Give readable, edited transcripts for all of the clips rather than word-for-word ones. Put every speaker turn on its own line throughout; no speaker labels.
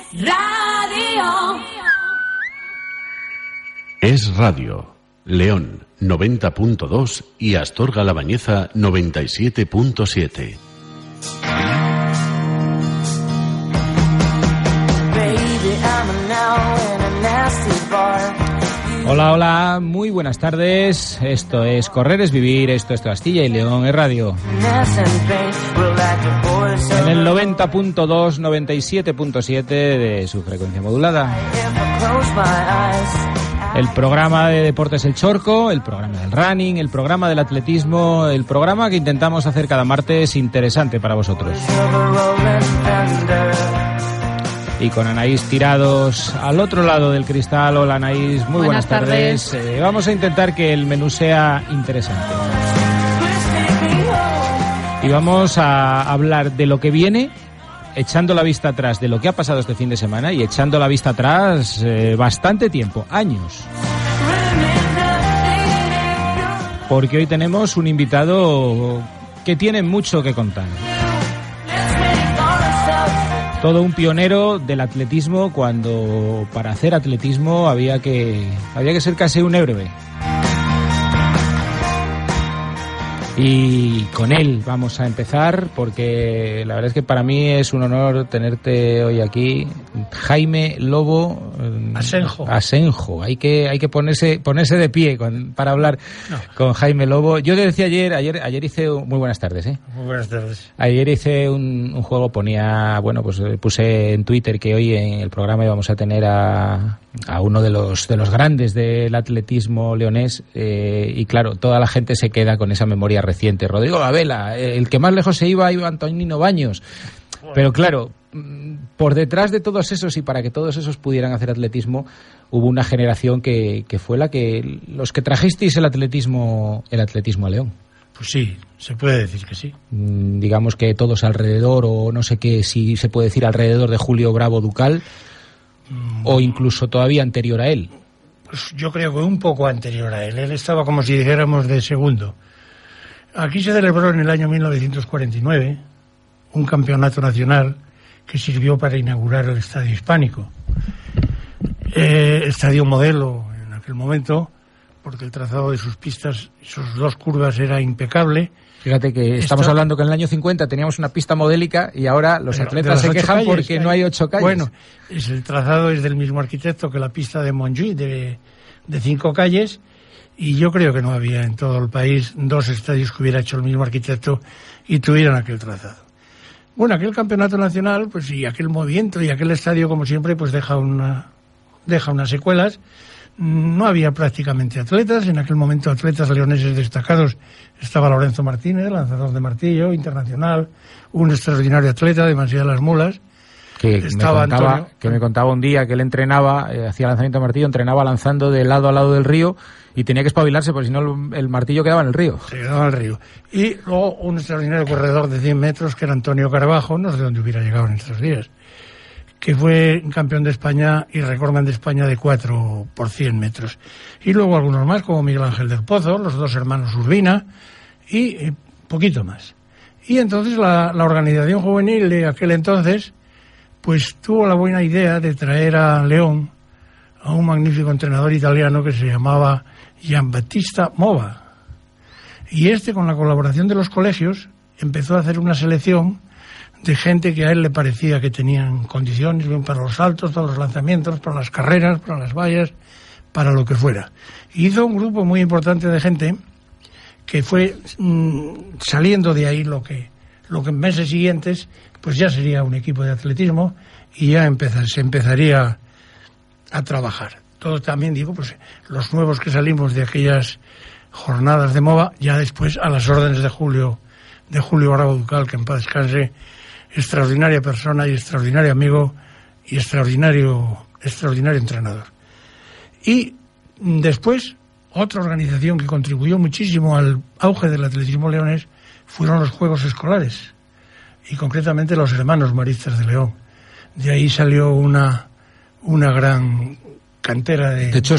Radio.
Es Radio. León 90.2 y Astorga-La Bañeza 97.7.
Hola, hola, muy buenas tardes. Esto es Correr es Vivir, esto es Castilla y León es Radio. En el 90.2, 97.7 de su frecuencia modulada. El programa de Deportes El Chorco, el programa del running, el programa del atletismo, el programa que intentamos hacer cada martes interesante para vosotros. Y con Anaís Tirados al otro lado del cristal. Hola Anaís, muy buenas tardes. Vamos a intentar que el menú sea interesante. Y vamos a hablar de lo que viene, echando la vista atrás de lo que ha pasado este fin de semana y echando la vista atrás bastante tiempo, años. Porque hoy tenemos un invitado que tiene mucho que contar. Todo un pionero del atletismo, cuando para hacer atletismo había que ser casi un héroe. Y con él vamos a empezar, porque la verdad es que para mí es un honor tenerte hoy aquí. Jaime Lobo Asenjo. Hay que ponerse de pie para hablar con Jaime Lobo. Yo te decía ayer hice muy buenas tardes,
Muy buenas tardes.
Ayer hice un juego, puse en Twitter que hoy en el programa íbamos a tener a uno de los grandes del atletismo leonés, y claro, toda la gente se queda con esa memoria reciente. Rodrigo Gabela, el que más lejos se iba Antonino Baños. Pero claro, por detrás de todos esos, y para que todos esos pudieran hacer atletismo, hubo una generación que fue los que trajisteis el atletismo a León.
Pues sí, se puede decir que sí.
Digamos que todos alrededor, o no sé qué, si se puede decir alrededor de Julio Bravo Ducal, o incluso todavía anterior a él.
Pues yo creo que un poco anterior a él. Él estaba, como si dijéramos, de segundo. Aquí se celebró en el año 1949 un campeonato nacional que sirvió para inaugurar el Estadio Hispánico. Estadio modelo en aquel momento, porque el trazado de sus pistas, sus dos curvas, era impecable.
Fíjate que estamos hablando que en el año 50 teníamos una pista modélica y ahora los atletas se quejan porque no hay 8 calles.
Bueno, el trazado es del mismo arquitecto que la pista de Montjuïc, de 5 calles, y yo creo que no había en todo el país 2 estadios que hubiera hecho el mismo arquitecto y tuvieran aquel trazado. Bueno, aquel campeonato nacional, pues, y aquel movimiento y aquel estadio, como siempre, pues deja unas secuelas. No había prácticamente atletas. En aquel momento atletas leoneses destacados. Estaba Lorenzo Martínez, lanzador de martillo internacional, un extraordinario atleta de Masía de las Mulas.
Que me contaba un día que él entrenaba, hacía lanzamiento de martillo, entrenaba lanzando de lado a lado del río y tenía que espabilarse porque si no el martillo quedaba en el río.
Se quedaba en el río. Y luego un extraordinario corredor de 100 metros que era Antonio Carbajo, no sé dónde hubiera llegado en estos días, que fue campeón de España y recordman de España de 4 por 100 metros. Y luego algunos más, como Miguel Ángel del Pozo, los 2 hermanos Urbina, y poquito más. Y entonces la organización juvenil de aquel entonces, pues tuvo la buena idea de traer a León a un magnífico entrenador italiano que se llamaba Giambattista Mova. Y con la colaboración de los colegios, empezó a hacer una selección de gente que a él le parecía que tenían condiciones bien para los saltos, para los lanzamientos, para las carreras, para las vallas, para lo que fuera. Y hizo un grupo muy importante de gente que fue saliendo de ahí lo que en meses siguientes pues ya sería un equipo de atletismo y ya se empezaría a trabajar. Todo también digo, pues los nuevos que salimos de aquellas jornadas de MOVA, ya después a las órdenes de Julio Bravo Ducal, que en paz descanse, extraordinaria persona y extraordinario amigo y extraordinario entrenador. Y después, otra organización que contribuyó muchísimo al auge del atletismo leonés fueron los Juegos Escolares, y concretamente los Hermanos Maristas de León. De ahí salió una gran cantera de...
De hecho,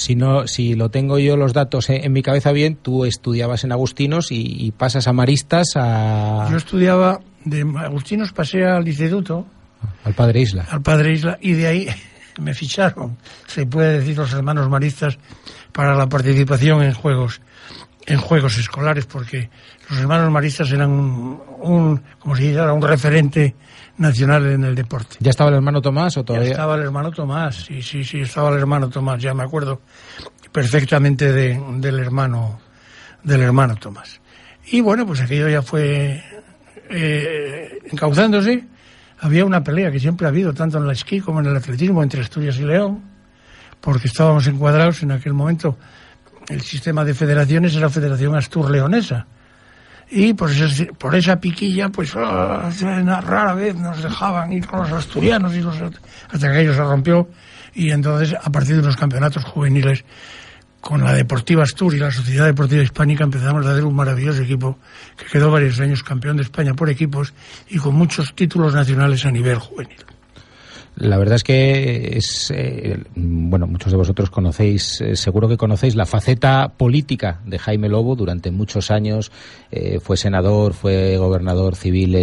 si lo tengo yo los datos en mi cabeza bien, tú estudiabas en Agustinos y pasas a Maristas a...
Yo estudiaba, de Agustinos pasé al instituto,
Al Padre Isla.
Al Padre Isla, y de ahí me ficharon, se puede decir, los hermanos maristas para la participación en juegos escolares, porque los hermanos maristas eran como si dijera, un referente nacional en el deporte.
¿Ya estaba el hermano Tomás o todavía?
Ya estaba el hermano Tomás, sí, estaba el hermano Tomás, ya me acuerdo perfectamente del hermano Tomás. Y bueno, pues aquello ya fue encauzándose. Había una pelea que siempre ha habido, tanto en el esquí como en el atletismo, entre Asturias y León, porque estábamos encuadrados en aquel momento. El sistema de federaciones era Federación Astur-Leonesa. Y por esa piquilla, pues rara vez nos dejaban ir con los asturianos, hasta que aquello se rompió. Y entonces, a partir de los campeonatos juveniles, con la Deportiva Astur y la Sociedad Deportiva Hispánica, empezamos a hacer un maravilloso equipo que quedó varios años campeón de España por equipos y con muchos títulos nacionales a nivel juvenil.
La verdad es que muchos de vosotros conocéis, seguro que conocéis la faceta política de Jaime Lobo. Durante muchos años fue senador, fue gobernador civil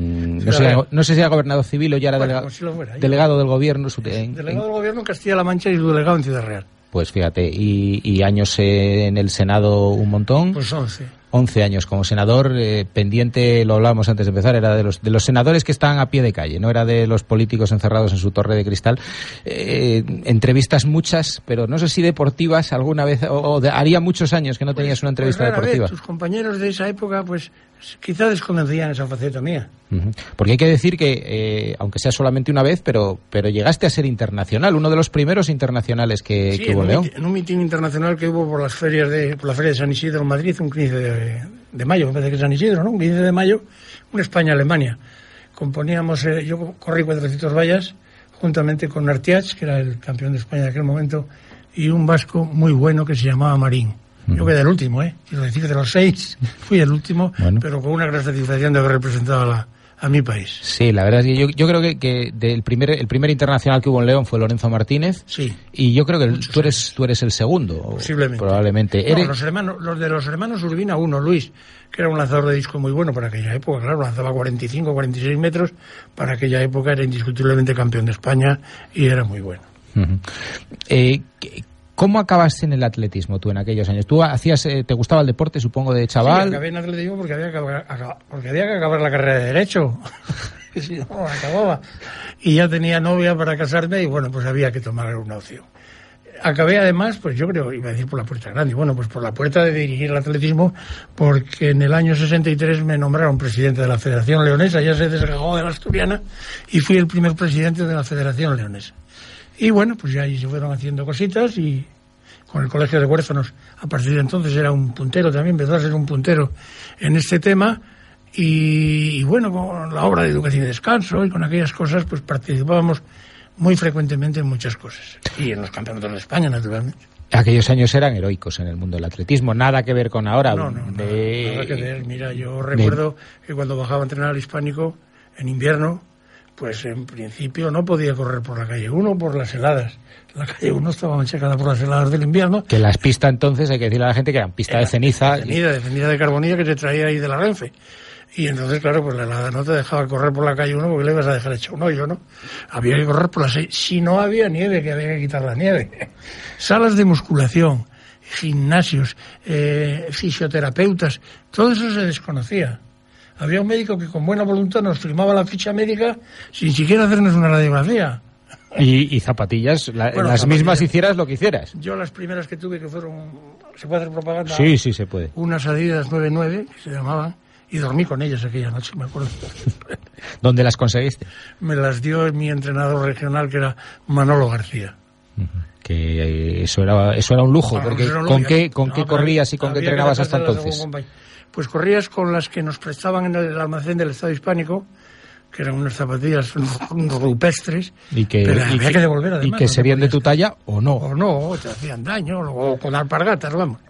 no sé si era gobernador civil o ya era delegado del gobierno.
Delegado del gobierno en Castilla-La Mancha y delegado en Ciudad Real.
Pues fíjate, y años en el Senado un montón.
Pues
11 años como senador, pendiente, lo hablábamos antes de empezar, era de los senadores que estaban a pie de calle, no era de los políticos encerrados en su torre de cristal. Entrevistas muchas, pero no sé si deportivas alguna vez, haría muchos años que no tenías una entrevista deportiva.
Tus compañeros de esa época, pues quizá desconocían esa faceta mía.
Porque hay que decir que, aunque sea solamente una vez, pero llegaste a ser internacional, uno de los primeros internacionales que hubo en León.
En un mitin internacional que hubo por la feria de San Isidro en Madrid, un 15 de mayo, me parece que es San Isidro, ¿no? Un 15 de mayo, una España-Alemania. Componíamos, yo corrí 400 vallas, juntamente con Artiach, que era el campeón de España de aquel momento, y un vasco muy bueno que se llamaba Marín. Yo quedé el último, quiero decir, de los 6 fui el último, pero con una gran satisfacción de haber representado a mi país.
Sí, la verdad es que yo creo que el primer internacional que hubo en León fue Lorenzo Martínez.
Sí.
Y yo creo que tú eres el segundo.
Posiblemente.
Probablemente.
No, los de los hermanos Urbina, Luis, que era un lanzador de disco muy bueno para aquella época, claro, lanzaba 45, 46 metros, para aquella época era indiscutiblemente campeón de España y era muy bueno.
¿Cómo acabaste en el atletismo tú en aquellos años? ¿Tú te gustaba el deporte, supongo, de chaval?
Sí, acabé en atletismo porque había que acabar la carrera de Derecho. Si no, acababa. Y ya tenía novia para casarme y bueno, pues había que tomar alguna opción. Acabé además, pues yo creo, iba a decir por la puerta grande, bueno, pues por la puerta de dirigir el atletismo, porque en el año 63 me nombraron presidente de la Federación Leonesa, ya se desgajó de la asturiana, y fui el primer presidente de la Federación Leonesa. Y bueno, pues ya ahí se fueron haciendo cositas y con el Colegio de Huérfanos, a partir de entonces era un puntero también, empezó a ser un puntero en este tema y bueno, con la obra de Educación y Descanso y con aquellas cosas, pues participábamos muy frecuentemente en muchas cosas. Y en los campeonatos de España, naturalmente.
Aquellos años eran heroicos en el mundo del atletismo, nada que ver con ahora.
No, nada que ver. Mira, yo recuerdo que cuando bajaba a entrenar al Hispánico en invierno, pues en principio no podía correr por la calle 1 por las heladas. La calle 1 estaba machacada por las heladas del invierno.
Que las pistas entonces, hay que decirle a la gente que eran pistas de ceniza.
De ceniza de carbonilla que se traía ahí de la Renfe. Y entonces, claro, pues la helada no te dejaba correr por la calle 1 porque le ibas a dejar hecho un hoyo, ¿no? Había que correr por las 6. Si no había nieve, que había que quitar la nieve. Salas de musculación, gimnasios, fisioterapeutas, todo eso se desconocía. Había un médico que con buena voluntad nos firmaba la ficha médica sin siquiera hacernos una radiografía.
Y zapatillas, las mismas hicieras lo que hicieras.
Yo las primeras que tuve que fueron... ¿Se puede hacer propaganda?
Sí, se puede.
Unas Adidas 99, que se llamaban, y dormí con ellas aquella noche, me acuerdo.
¿Dónde las conseguiste?
Me las dio mi entrenador regional, que era Manolo García.
Que eso era un lujo, porque ¿con qué corrías y con qué entrenabas hasta entonces?
Pues corrías con las que nos prestaban en el almacén del Estado Hispánico, que eran unas zapatillas rupestres, pero había que devolver además.
¿Y que serían de tu talla o no?
O no, te hacían daño, o con alpargatas, vamos.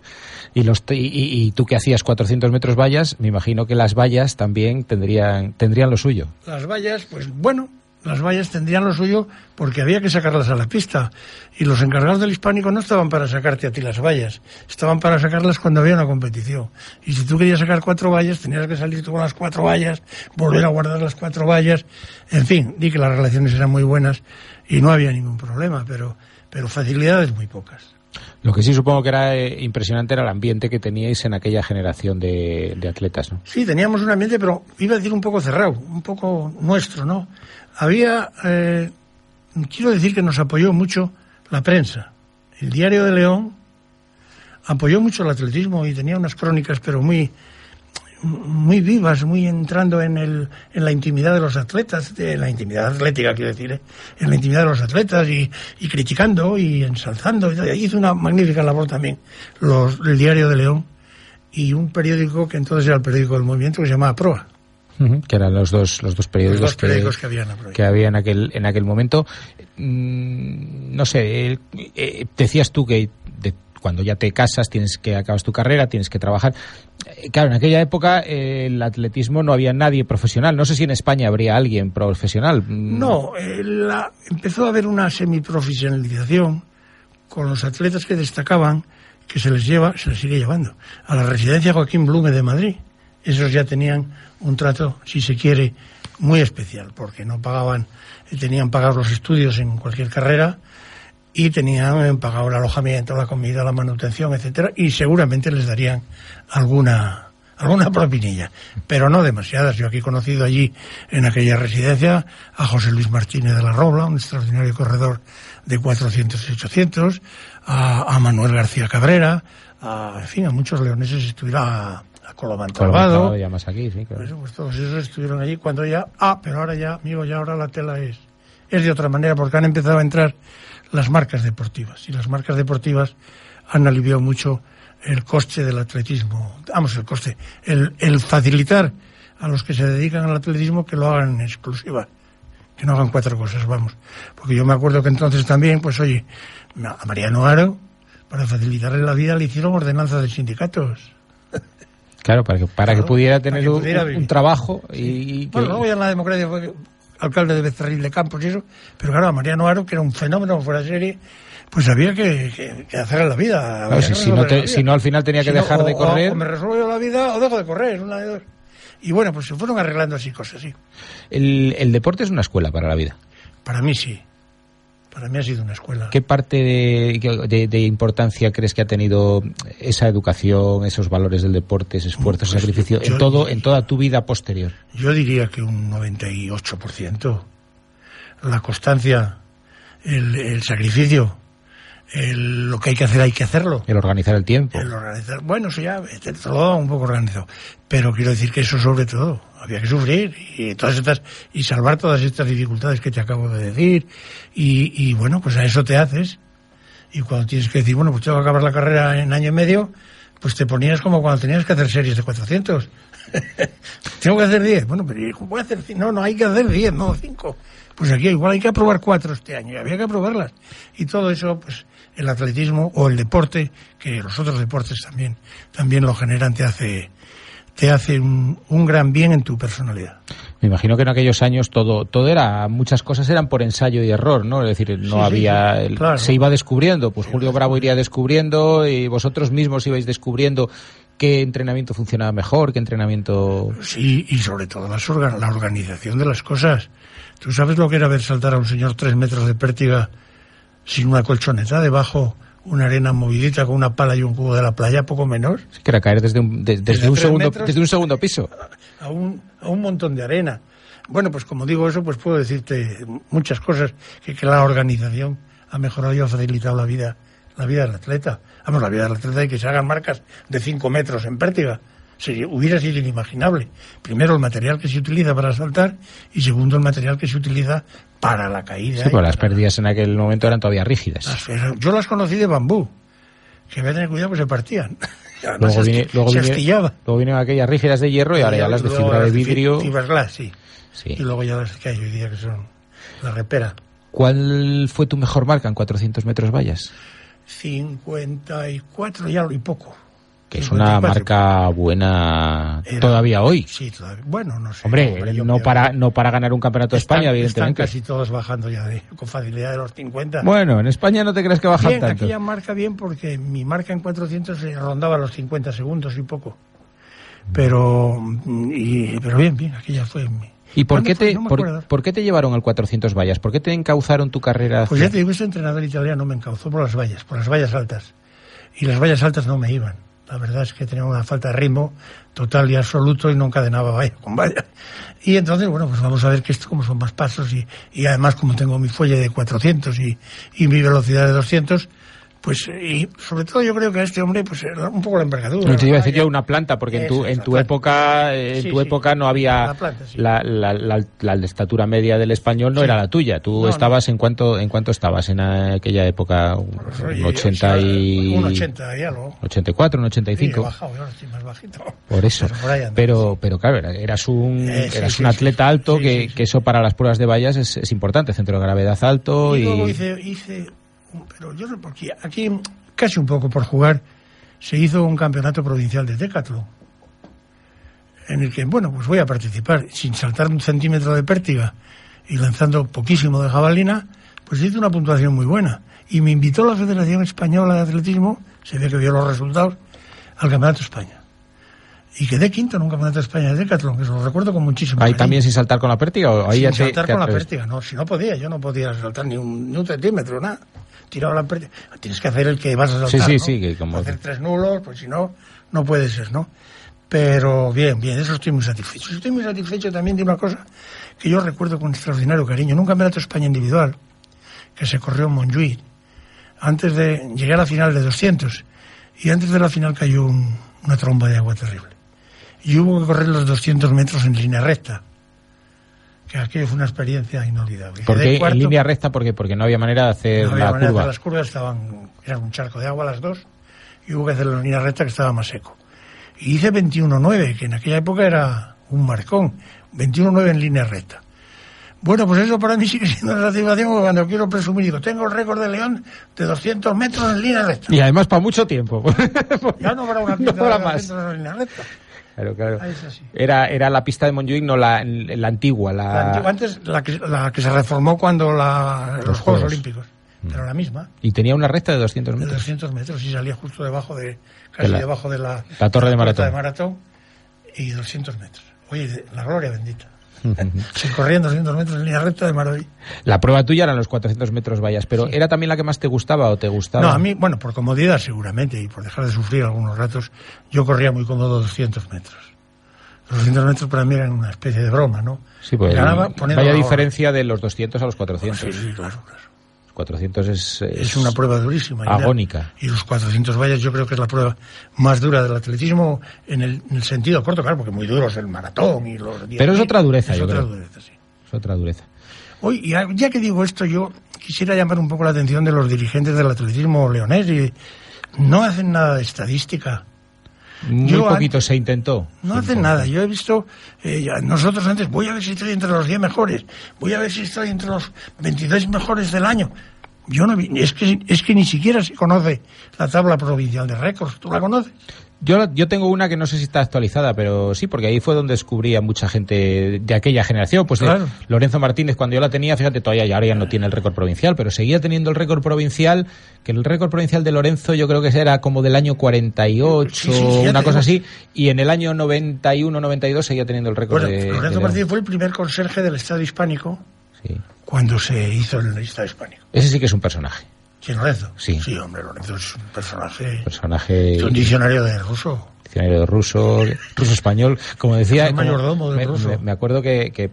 Y tú que hacías 400 metros vallas, me imagino que las vallas también tendrían lo suyo.
Las vallas, pues bueno, las vallas tendrían lo suyo porque había que sacarlas a la pista. Y los encargados del Hispánico no estaban para sacarte a ti las vallas, estaban para sacarlas cuando había una competición. Y si tú querías sacar 4 vallas, tenías que salir tú con las 4 vallas, volver a guardar las 4 vallas. En fin, di que las relaciones eran muy buenas y no había ningún problema, pero facilidades muy pocas.
Lo que sí supongo que era impresionante era el ambiente que teníais en aquella generación de atletas, ¿no?
Sí, teníamos un ambiente, pero iba a decir un poco cerrado, un poco nuestro, ¿no? Había, quiero decir que nos apoyó mucho la prensa. El Diario de León apoyó mucho el atletismo y tenía unas crónicas, pero muy vivas, muy entrando en la intimidad de los atletas, en la intimidad atlética, quiero decir, en la intimidad de los atletas y criticando y ensalzando. Hizo una magnífica labor también el Diario de León y un periódico que entonces era el periódico del movimiento que se llamaba Proa.
Que eran los dos periódicos,
que
había en aquel momento. No sé, decías tú que cuando ya te casas, acabas tu carrera, tienes que trabajar. Claro, en aquella época el atletismo no había nadie profesional. No sé si en España habría alguien profesional.
No, empezó a haber una semiprofesionalización con los atletas que destacaban, que se les sigue llevando a la residencia Joaquín Blume de Madrid. Esos ya tenían un trato, si se quiere, muy especial, porque no tenían pagados los estudios en cualquier carrera y tenían pagado el alojamiento, la comida, la manutención, etcétera, y seguramente les darían alguna propinilla, pero no demasiadas. Yo aquí he conocido allí en aquella residencia a José Luis Martínez de la Robla, un extraordinario corredor de 400 y 800, a Manuel García Cabrera, en fin, a muchos leoneses estuvieron, a Colomán Talvado,
llamas aquí, sí, claro.
Pues todos esos estuvieron allí cuando ya, pero ahora ya, amigo, ya ahora la tela es de otra manera, porque han empezado a entrar las marcas deportivas, y las marcas deportivas han aliviado mucho el coste del atletismo. El facilitar a los que se dedican al atletismo que lo hagan en exclusiva, que no hagan 4 cosas, vamos. Porque yo me acuerdo que entonces también, pues oye, a Mariano Aro, para facilitarle la vida, le hicieron ordenanza de sindicatos.
Claro, para que pudiera tener un trabajo.
Bueno, luego ya en la democracia fue alcalde de Becerril de Campos y eso, pero claro, a Mariano Aro, que era un fenómeno fuera de serie, pues había que hacerle la vida.
Claro, si no, al final tenía que dejar de correr.
O me resuelvo yo la vida o dejo de correr, una de dos. Y bueno, pues se fueron arreglando así cosas, sí.
¿El deporte es una escuela para la vida?
Para mí sí. Para mí ha sido una escuela.
¿Qué parte de importancia crees que ha tenido esa educación, esos valores del deporte, ese esfuerzo, ese sacrificio, en toda tu vida posterior?
Yo diría que un 98%. La constancia, el sacrificio, lo que hay que hacer, hay que hacerlo.
El organizar el tiempo.
Bueno, eso ya todo un poco organizado. Pero quiero decir que eso sobre todo, había que sufrir y salvar todas estas dificultades que te acabo de decir. Y bueno, pues a eso te haces. Y cuando tienes que decir, bueno, pues tengo que acabar la carrera en año y medio, pues te ponías como cuando tenías que hacer series de 400. Tengo que hacer 10. Bueno, pero voy a hacer 5. No, hay que hacer 10, no 5. Pues aquí igual hay que aprobar 4 este año, y había que aprobarlas. Y todo eso, pues el atletismo o el deporte, que los otros deportes también lo generan, te hace un gran bien en tu personalidad.
Me imagino que en aquellos años muchas cosas eran por ensayo y error, ¿no? Es decir, claro. Se iba descubriendo, pues Julio Bravo iría descubriendo y vosotros mismos ibais descubriendo qué entrenamiento funcionaba mejor, qué entrenamiento...
Sí, y sobre todo la organización de las cosas. ¿Tú sabes lo que era ver saltar a un señor 3 metros de pértiga sin una colchoneta debajo, una arena movidita con una pala y un cubo de la playa, poco menos?
Sí, que era caer desde un segundo piso.
A un montón de arena. Bueno, pues como digo eso, pues puedo decirte muchas cosas, que la organización ha mejorado y ha facilitado la vida del atleta. Vamos, la vida del atleta, y que se hagan marcas de 5 metros en pértiga. Hubiera sido inimaginable. Primero, el material que se utiliza para saltar, y segundo, el material que se utiliza para la caída.
Sí, pero las pérdidas en aquel momento eran todavía rígidas.
Yo las conocí de bambú, que había que tener cuidado, que se partían.
Luego vinieron aquellas rígidas de hierro y ahora ya las de fibra de vidrio.
Fiberglass, sí. Y luego ya las que hay hoy día, que son la repera.
¿Cuál fue tu mejor marca en 400 metros vallas?
54 y algo y poco.
Que es una marca buena todavía hoy.
Sí, todavía. Bueno, no sé.
Hombre, no para ganar un campeonato de España, evidentemente.
Están casi todos bajando ya con facilidad de los 50.
Bueno, en España no te crees que bajan tanto.
Aquí ya marca bien porque mi marca en 400 rondaba los 50 segundos y poco. Pero bien, aquí ya fue.
¿Y por qué te llevaron al 400 vallas? ¿Por qué te encauzaron tu carrera?
Pues ya te digo, ese entrenador italiano me encauzó por las vallas altas. Y las vallas altas no me iban. La verdad es que tenía una falta de ritmo total y absoluto y no encadenaba valla con valla. Y entonces, bueno, pues vamos a ver que esto como son más pasos y además como tengo mi fuelle de 400 y mi velocidad de 200, pues y sobre todo yo creo que a este hombre pues era un poco la envergadura.
Te iba a decir yo una planta, porque en tu época no había la estatura media del español no era la tuya. Tú estabas en cuánto estabas en aquella época, un 80 y
un 80 y algo.
84, un 85.
Sí, he bajado, yo ahora estoy más bajito.
Por eso. Pero claro, eras un atleta alto que eso para las pruebas de vallas es importante, centro de gravedad alto
y luego hice pero yo no, porque aquí casi un poco por jugar se hizo un campeonato provincial de décathlon en el que, bueno, pues voy a participar sin saltar un centímetro de pértiga y lanzando poquísimo de jabalina, pues hice una puntuación muy buena y me invitó la Federación Española de Atletismo, se ve que vio los resultados, al Campeonato de España. Y quedé quinto en un Campeonato de España de décathlon, que se lo recuerdo con muchísimo
cariño. ¿Ahí también sin saltar con la pértiga? ¿O ahí
sin saltar con la pértiga? No, si no podía, yo no podía saltar ni un centímetro, nada. Tiraba la pértiga. Tienes que hacer el que vas a saltar,
sí, que como
hacer 3 nulos, pues si no, no puede ser, ¿no? Pero bien, eso estoy muy satisfecho. Estoy muy satisfecho también de una cosa que yo recuerdo con extraordinario cariño. En un Campeonato de España individual, que se corrió en Montjuïc, antes de llegar a la final de 200, y antes de la final cayó una tromba de agua terrible. Y hubo que correr los 200 metros en línea recta. Que aquello fue una experiencia inolvidable.
¿Por qué en línea recta? Porque no había manera de hacer la curva.
Las curvas eran un charco de agua las dos, y hubo que hacerlo en línea recta que estaba más seco. Y hice 21.9, que en aquella época era un marcón. 21.9 en línea recta. Bueno, pues eso para mí sigue siendo una satisfacción, porque cuando quiero presumir digo, tengo el récord de León de 200 metros en línea recta.
Y además para mucho tiempo.
Ya no habrá una pista de 200 en línea recta.
Claro. Era la pista de Montjuïc, no la antigua.
La antigua, antes, la que se reformó cuando los Juegos Olímpicos. Pero la misma.
Y tenía una recta de 200 metros.
De 200 metros y salía justo debajo debajo de la
torre de
maratón. Y 200 metros. Oye, la gloria bendita. Se corrían 200 metros en línea recta de maravilla.
La prueba tuya eran los 400 metros vallas, pero sí. ¿Era también la que más te gustaba o te gustaba?
No, a mí, bueno, por comodidad seguramente y por dejar de sufrir algunos ratos, yo corría muy cómodo 200 metros. Los 200 metros para mí eran una especie de broma, ¿no?
Sí, pues vaya diferencia de los 200 a los 400.
Sí, claro.
400
es una prueba durísima.
Agónica.
Y los 400 vallas yo creo que es la prueba más dura del atletismo en el sentido corto, claro, porque muy duro es el maratón y los 10.
Pero es otra dureza, yo creo.
Sí.
Es otra dureza.
Hoy, ya que digo esto, yo quisiera llamar un poco la atención de los dirigentes del atletismo leonés y no hacen nada de estadística.
Muy poquito se intentó.
No hacen nada. Yo he visto, nosotros antes, voy a ver si estoy entre los 10 mejores, voy a ver si estoy entre los 22 mejores del año. Yo no vi, es que ni siquiera se conoce la tabla provincial de récords. ¿Tú la conoces?
Yo tengo una que no sé si está actualizada, pero sí, porque ahí fue donde descubrí a mucha gente de aquella generación. Pues claro. Lorenzo Martínez, cuando yo la tenía, fíjate, todavía ahora ya no tiene el récord provincial, pero seguía teniendo el récord provincial, que el récord provincial de Lorenzo yo creo que era como del año 48, sí, una cosa así, y en el año 91-92 seguía teniendo el récord de
Lorenzo Martínez fue el primer conserje del Estado Hispánico cuando se hizo el Estado Hispánico.
Ese sí que es un personaje.
¿Quién, Lorenzo?
Sí,
hombre, Lorenzo es un personaje.
Es
un diccionario de ruso.
Diccionario de ruso-español. Como decía,
mayordomo del ruso.
Me acuerdo que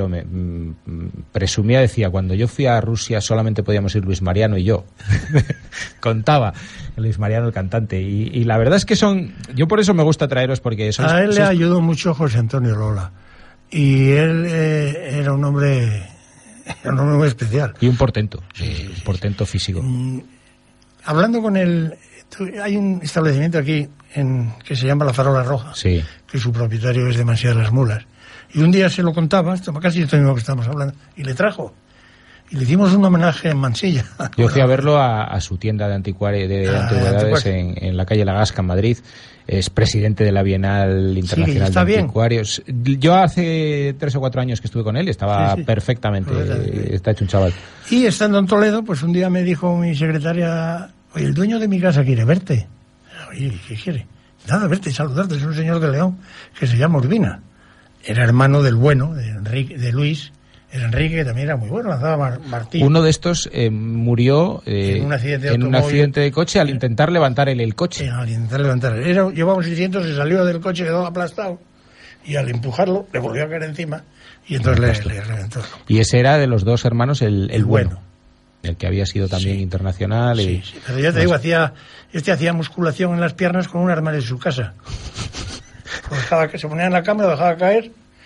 presumía, decía, cuando yo fui a Rusia solamente podíamos ir Luis Mariano y yo. Contaba Luis Mariano, el cantante. Y la verdad es que yo por eso me gusta traeros, porque
a él le ayudó mucho José Antonio Lola. Y él era un hombre muy especial.
Y un portento. Un portento físico.
Hablando con él, hay un establecimiento aquí que se llama La Farola Roja, que su propietario es demasiado las mulas. Y un día se lo contaba, esto casi esto mismo que estamos hablando, y le trajo. y le hicimos un homenaje en Mansilla.
Yo fui a verlo a su tienda de antigüedades en la calle La Gasca, en Madrid. Es presidente de la Bienal Internacional de Anticuarios. Yo hace 3 o 4 años que estuve con él y estaba perfectamente, está hecho un chaval.
Y estando en Toledo, pues un día me dijo mi secretaria, oye, el dueño de mi casa quiere verte. Oye, ¿qué quiere? Nada, verte, saludarte, es un señor de León que se llama Urbina. Era hermano del bueno, de Luis. Era Enrique, que también era muy bueno, lanzaba martillo.
Uno de estos murió en un accidente de coche al intentar levantar el coche.
Al intentar levantar. Llevaba 600, se salió del coche, quedó aplastado. Y al empujarlo, le volvió a caer encima. Y entonces le reventó.
Y ese era de los 2 hermanos el bueno. El que había sido también internacional.
Sí, pero ya te digo, hacía musculación en las piernas con un arma de su casa. Que se ponía en la cama, lo dejaba caer.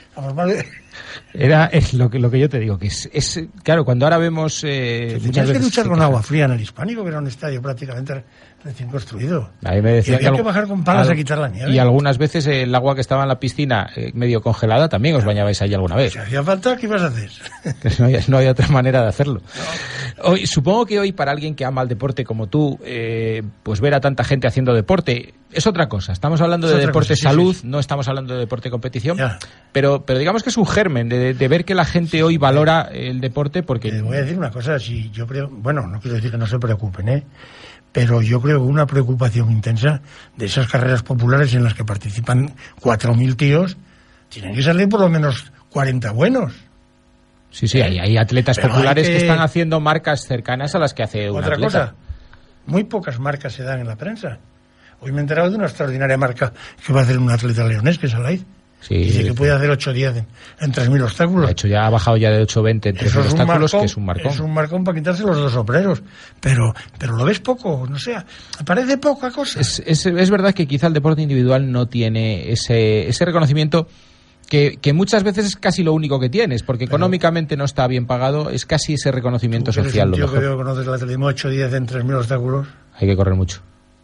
Es lo que yo te digo, que es claro, cuando ahora vemos
tenías que luchar con agua fría en el Hispánico, que era un estadio prácticamente recién construido.
A mí me decía
que bajar con palas a quitar la nieve.
Y algunas veces el agua que estaba en la piscina medio congelada también os bañabais ahí alguna vez.
Si hacía falta, ¿qué ibas a hacer?
No había otra manera de hacerlo. Hoy, supongo que hoy para alguien que ama el deporte como tú, pues ver a tanta gente haciendo deporte es otra cosa. Estamos hablando de deporte salud, no estamos hablando de deporte competición, pero digamos que es un germen de ver que la gente hoy valora el deporte porque...
Te voy a decir una cosa, si yo creo, bueno, no quiero decir que no se preocupen, pero yo creo que una preocupación intensa de esas carreras populares en las que participan 4.000 tíos, tienen que salir por lo menos 40 buenos.
Sí, hay atletas populares que están haciendo marcas cercanas a las que hace un atleta. Otra cosa,
muy pocas marcas se dan en la prensa. Hoy me he enterado de una extraordinaria marca que va a hacer un atleta leonés, que es Alaid. Dice que puede hacer 8:10 en 3.000 obstáculos.
De hecho, ya ha bajado ya de 8:20 en 3.000 obstáculos, que es un marcón.
Es un marcón para quitarse los 2 sombreros. Pero lo ves poco, no sé, parece poca cosa.
Es verdad que quizá el deporte individual no tiene ese reconocimiento que muchas veces es casi lo único que tienes, porque económicamente no está bien pagado, es casi ese reconocimiento social.
Yo creo que conoces el atletismo 8:10 en 3.000 obstáculos.
Hay que correr mucho.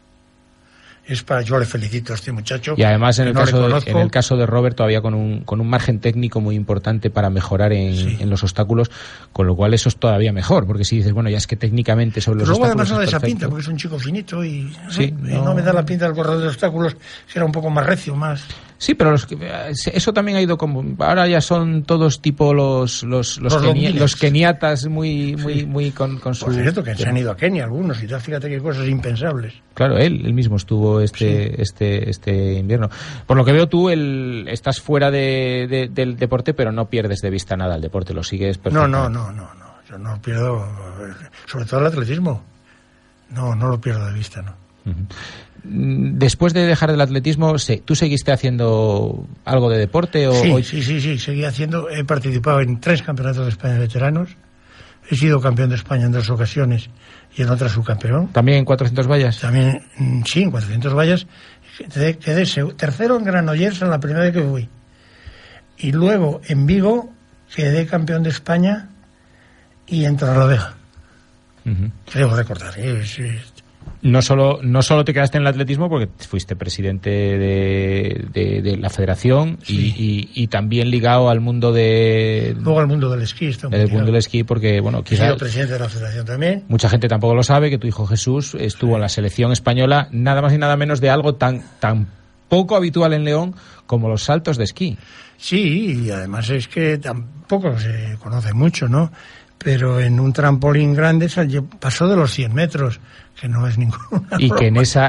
Yo le felicito a este muchacho.
Y además en el caso de Robert todavía con un margen técnico muy importante para mejorar en los obstáculos, con lo cual eso es todavía mejor, porque si dices, bueno, ya es que técnicamente sobre los obstáculos...
Luego además no da esa pinta, porque es un chico finito y no me da la pinta del corredor de obstáculos, que era un poco más recio, más...
Sí, pero eso también ha ido como... Ahora ya son todos tipo los keniatas muy con su...
Por cierto, que se han ido a Kenia algunos, y fíjate qué cosas impensables.
Claro, él mismo estuvo este invierno. Por lo que veo tú estás fuera del deporte, pero no pierdes de vista nada el deporte, lo sigues perfectamente.
No. Yo no pierdo, sobre todo el atletismo. No lo pierdo de vista, ¿no?
Uh-huh. Después de dejar el atletismo, ¿tú seguiste haciendo algo de deporte?
Sí, seguí haciendo. He participado en 3 campeonatos de España de veteranos. He sido campeón de España en 2 ocasiones y en otra subcampeón.
¿También en 400 vallas?
También, sí, en 400 vallas. Quedé tercero en Granollers en la primera vez que fui. Y luego en Vigo quedé campeón de España y en Torrelavega. Uh-huh. Creo recordar.
No solo te quedaste en el atletismo porque fuiste presidente de la federación y también ligado al mundo
luego al mundo del esquí.
El mundo del esquí porque, bueno, quizás...
He sido presidente de la federación también.
Mucha gente tampoco lo sabe, que tu hijo Jesús estuvo en la selección española nada más y nada menos de algo tan poco habitual en León como los saltos de esquí. Sí,
y además es que tampoco se conoce mucho, ¿no? Pero en un trampolín grande pasó de los 100 metros, que no es ninguna
y que en esa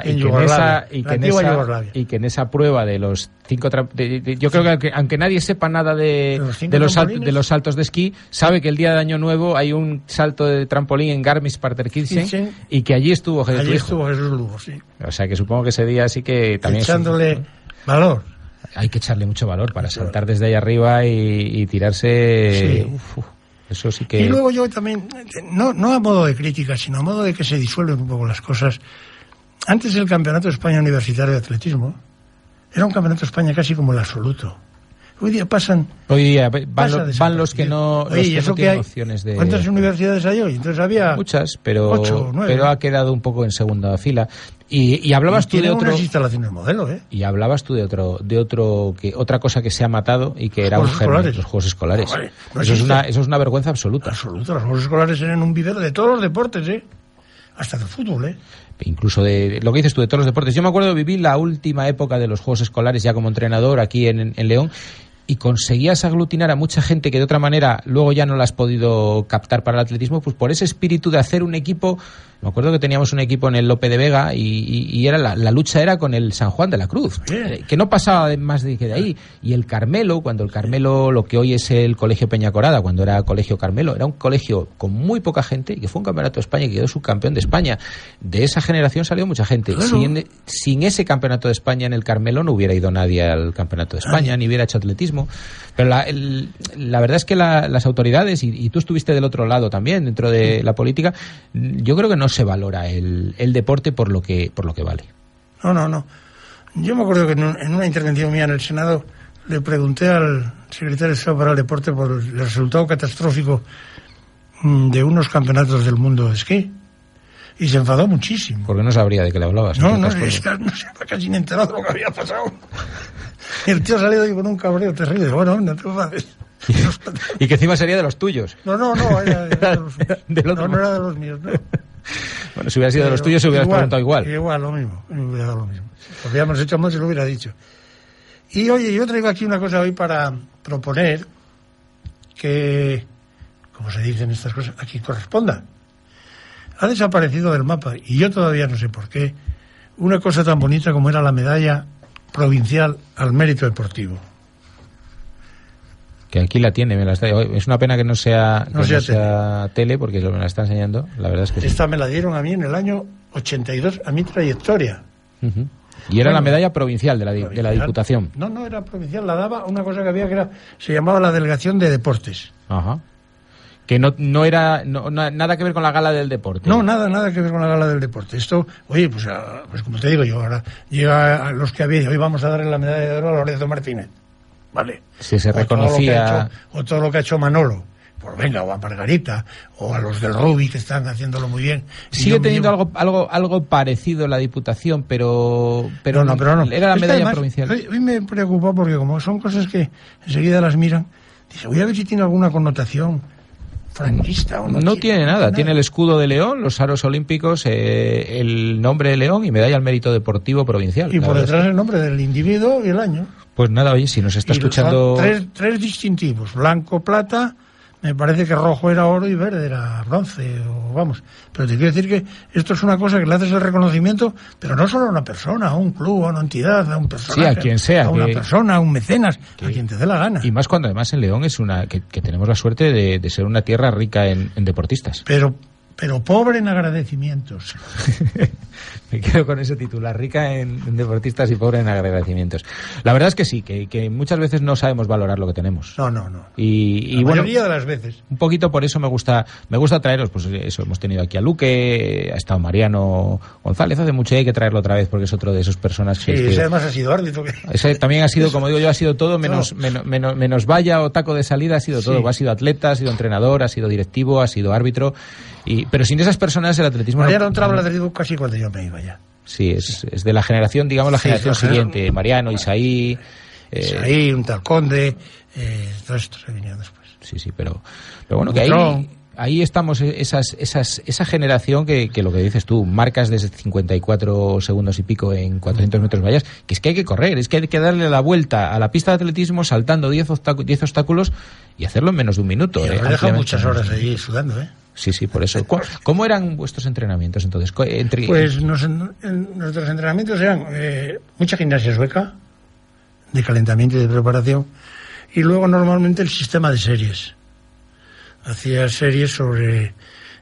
y
que en esa prueba de los 5 yo creo que aunque nadie sepa nada de los saltos de esquí, sabe que el día de Año Nuevo hay un salto de trampolín en Garmisch-Partenkirchen y que allí estuvo Jesús
Lugo, sí.
O sea que supongo que ese día sí que también
echándole valor.
Hay que echarle mucho valor para saltar desde ahí arriba y tirarse.
Sí.
Eso sí que...
Y luego yo también, no a modo de crítica, sino a modo de que se disuelven un poco las cosas. Antes el Campeonato de España Universitario de Atletismo era un Campeonato de España casi como el absoluto. Hoy día
van los que no,
Oye,
los que no tienen opciones de...
¿Cuántas universidades hay hoy? Entonces había...
Muchas, pero
8 o 9.
Pero ha quedado un poco en segunda fila. Y hablabas tú de otro...
unas instalaciones modelo, ¿eh?
Y hablabas tú de otra cosa que se ha matado y que era un germen, los Juegos Escolares. No, eso es una vergüenza absoluta.
Absoluta. Los Juegos Escolares eran un vivero de todos los deportes, ¿eh? Hasta del fútbol, ¿eh?
Incluso de lo que dices tú, de todos los deportes. Yo me acuerdo de vivir la última época de los Juegos Escolares ya como entrenador aquí en León, y conseguías aglutinar a mucha gente que de otra manera luego ya no la has podido captar para el atletismo, pues por ese espíritu de hacer un equipo. Me acuerdo que teníamos un equipo en el Lope de Vega y era la lucha era con el San Juan de la Cruz, que no pasaba más de ahí. Y el Carmelo, cuando el Carmelo, lo que hoy es el Colegio Peñacorada, cuando era Colegio Carmelo, era un colegio con muy poca gente y que fue un campeonato de España y quedó subcampeón de España. De esa generación salió mucha gente. Claro. Sin ese campeonato de España en el Carmelo no hubiera ido nadie al campeonato de España, ni hubiera hecho atletismo. Pero la verdad es que las autoridades, y tú estuviste del otro lado también, dentro de la política, yo creo que no se valora el deporte por lo que vale.
No. Yo me acuerdo que en una intervención mía en el Senado le pregunté al secretario de Estado para el Deporte por el resultado catastrófico de unos campeonatos del mundo de esquí. Y se enfadó muchísimo.
Porque no sabría de qué le hablabas.
No se estaba casi ni enterado de lo que había pasado. El tío ha salido ahí con un cabreo terrible. Bueno, no te enfades.
Y que encima sería de los tuyos.
No, era de los míos. No era de los míos, no.
Bueno, si hubiera sido de los tuyos, se hubieras preguntado igual.
Igual, lo mismo. Me hubiera dado lo mismo. Si habíamos hecho más, se lo hubiera dicho. Y oye, yo traigo aquí una cosa hoy para proponer que, como se dicen estas cosas, aquí corresponda. Ha desaparecido del mapa, y yo todavía no sé por qué, una cosa tan bonita como era la medalla provincial al mérito deportivo.
Que aquí la tiene, es una pena que no sea tele, porque me la está enseñando, la verdad es que
esta sí. Me la dieron a mí en el año 82, a mi trayectoria.
Uh-huh. Y era la medalla provincial de la Diputación.
No era provincial, la daba una cosa que había se llamaba la Delegación de Deportes.
Ajá. Que no era nada que ver con la gala del deporte.
No, nada que ver con la gala del deporte. Esto, oye, pues como te digo yo, ahora llega a los que había, hoy vamos a darle la medalla de oro a Lorenzo Martínez. Vale.
Si se reconocía...
O todo lo que ha hecho Manolo. Pues venga, o a Margarita, o a los del rugby que están haciéndolo muy bien.
Sigue teniendo algo parecido la Diputación, pero no. Era la medalla provincial.
Hoy me preocupa porque como son cosas que enseguida las miran, dice, voy a ver si tiene alguna connotación franquista o
no tiene nada. Tiene el escudo de León, los aros olímpicos, el nombre de León y medalla al mérito deportivo provincial.
Y por detrás el nombre del individuo y el año.
Pues nada, oye, si nos está escuchando...
Tres distintivos, blanco, plata, me parece que rojo era oro y verde era bronce, pero te quiero decir que esto es una cosa que le haces el reconocimiento, pero no solo a una persona, a un club, a una entidad, a un personaje,
sí, a quien sea,
a una persona, a un mecenas, a quien te dé la gana.
Y más cuando además en León es que tenemos la suerte de ser una tierra rica en deportistas.
Pero pobre en agradecimientos.
Me quedo con ese titular, rica en deportistas y pobre en agradecimientos. La verdad es que sí, que muchas veces no sabemos valorar lo que tenemos.
No.
Y
la mayoría de las veces.
Un poquito por eso me gusta traeros, pues eso, hemos tenido aquí a Luque, ha estado Mariano González, hace mucho y hay que traerlo otra vez porque es otro de esas personas que...
Sí, ese además ha sido árbitro.
Ese también ha sido, como digo yo, ha sido todo menos valla o taco de salida, ha sido todo. Sí. Ha sido atleta, ha sido entrenador, ha sido directivo, ha sido árbitro... Pero sin esas personas el atletismo...
Mariano entraba al atletismo casi cuando yo me iba ya.
Sí, es de la generación, digamos, la generación siguiente. Mariano, Isaí...
Isaí, un tal Conde, todos estos se vinieron después.
Sí, pero bueno, que ahí estamos, esa generación que lo que dices tú, marcas desde 54 segundos y pico en 400 metros vallas, que es que hay que correr, es que hay que darle la vuelta a la pista de atletismo saltando 10 obstáculos y hacerlo en menos de un minuto.
Y me dejado muchas horas ahí sudando, ¿eh?
Sí, por eso. ¿Cómo eran vuestros entrenamientos entonces?
Pues nuestros entrenamientos eran mucha gimnasia sueca, de calentamiento y de preparación, y luego normalmente el sistema de series. Hacía series sobre,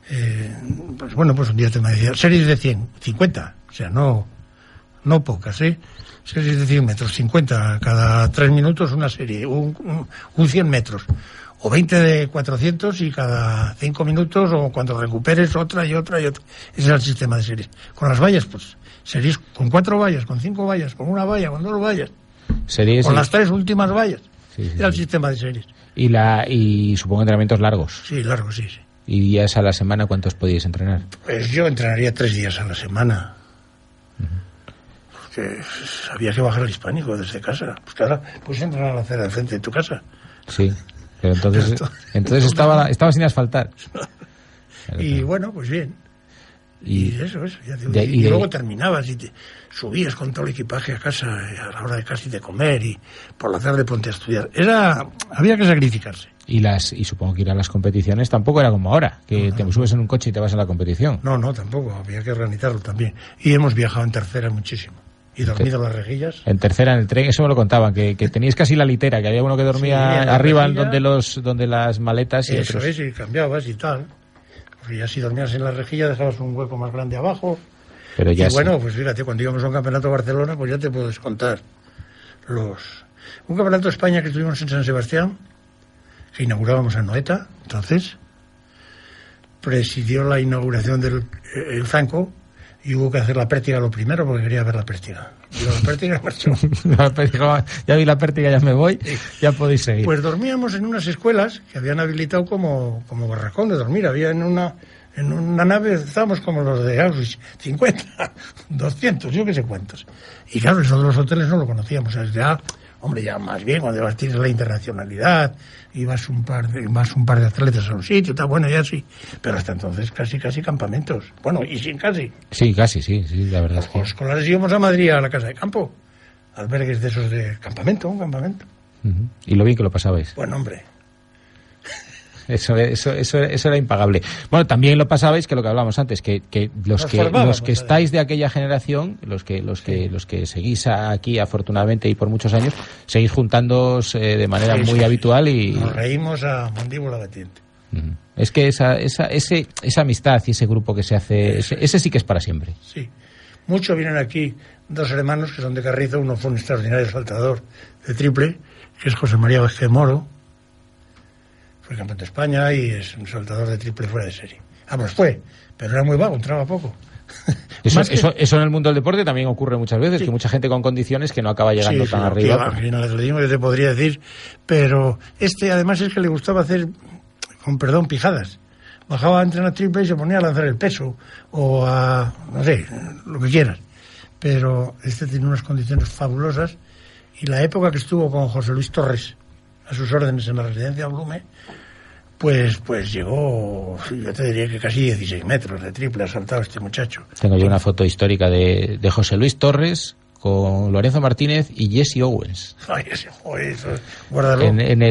pues un día te me decía, series de 50, o sea, no pocas, series de 100 metros, 50, cada 3 minutos una serie, un 100 metros. O 20 de 400 y cada 5 minutos, o cuando recuperes otra y otra y otra. Ese es el sistema de series. Con las vallas, pues, series con 4 vallas, con 5 vallas, con 1 valla, con 2 vallas.
Series
con las 3 últimas vallas. Era el sistema de series.
Y supongo entrenamientos largos.
Sí, largos, sí.
¿Y días a la semana cuántos podíais entrenar?
Pues yo entrenaría 3 días a la semana. Porque había que bajar el hispánico desde casa. Pues claro, puedes entrenar a la acera del frente de tu casa.
Sí, pero entonces estaba sin asfaltar.
Y bueno, pues bien. Y eso. Y luego terminabas y te subías con todo el equipaje a casa a la hora de casi de comer y por la tarde ponte a estudiar. Había que sacrificarse. Y
supongo que ir a las competiciones tampoco era como ahora, que te subes en un coche y te vas a la competición.
No, tampoco. Había que organizarlo también. Y hemos viajado en tercera muchísimo. Y dormido en las rejillas.
En tercera, en el tren, eso me lo contaban, que teníais casi la litera, que había uno que dormía arriba donde las maletas y
eso
otros.
Y cambiabas y tal. Porque ya si dormías en la rejilla dejabas un hueco más grande abajo.
Pero ya
bueno, pues fíjate, cuando íbamos a un campeonato de Barcelona, pues ya te puedes contar un campeonato de España que tuvimos en San Sebastián, que inaugurábamos a Noeta, entonces presidió la inauguración del Franco y hubo que hacer la pértiga lo primero porque quería ver la pértiga. Y la pértiga marchó.
Ya vi la pértiga, ya me voy, ya podéis seguir.
Pues dormíamos en unas escuelas que habían habilitado como barracón de dormir. Había en una nave, estábamos como los de Auschwitz, 50, 200, yo qué sé cuántos. Y claro, eso de los hoteles no lo conocíamos. O sea, ya más bien, cuando tienes la internacionalidad, ibas un par de atletas a un sitio, está bueno, ya sí. Pero hasta entonces casi campamentos. Bueno, y sin casi.
Sí, casi, sí, la verdad es que...
Los escolares íbamos a Madrid a la casa de campo, albergues de esos de un campamento.
Uh-huh. Y lo bien que lo pasabais.
Bueno, hombre.
Eso era impagable. Bueno, también lo pasabais, que lo que hablábamos antes, que los que estáis de aquella generación, los que seguís aquí afortunadamente y por muchos años, seguís juntándoos de manera muy habitual y
nos reímos a mandíbula batiente.
Uh-huh. Es que esa amistad y ese grupo que se hace, ese sí que es para siempre.
Sí. Muchos vienen aquí, 2 hermanos que son de Carrizo, uno fue un extraordinario saltador de triple, que es José María Vázquez Moro, fue campeón de España y es un saltador de triple fuera de serie. Pues fue, pero era muy vago, entraba poco.
Eso en el mundo del deporte también ocurre muchas veces, sí. Que mucha gente con condiciones que no acaba llegando tan arriba.
Sí, en el atletismo yo te podría decir, pero además es que le gustaba hacer, con perdón, pijadas. Bajaba a entrenar triple y se ponía a lanzar el peso o a, no sé, lo que quieras. Pero tiene unas condiciones fabulosas y la época que estuvo con José Luis Torres a sus órdenes en la residencia Blume, pues llegó, yo te diría que casi 16 metros de triple ha saltado este muchacho.
Tengo yo una foto histórica de José Luis Torres con Lorenzo Martínez y Jesse Owens.
Ay, ese joder, eso, guárdalo.
En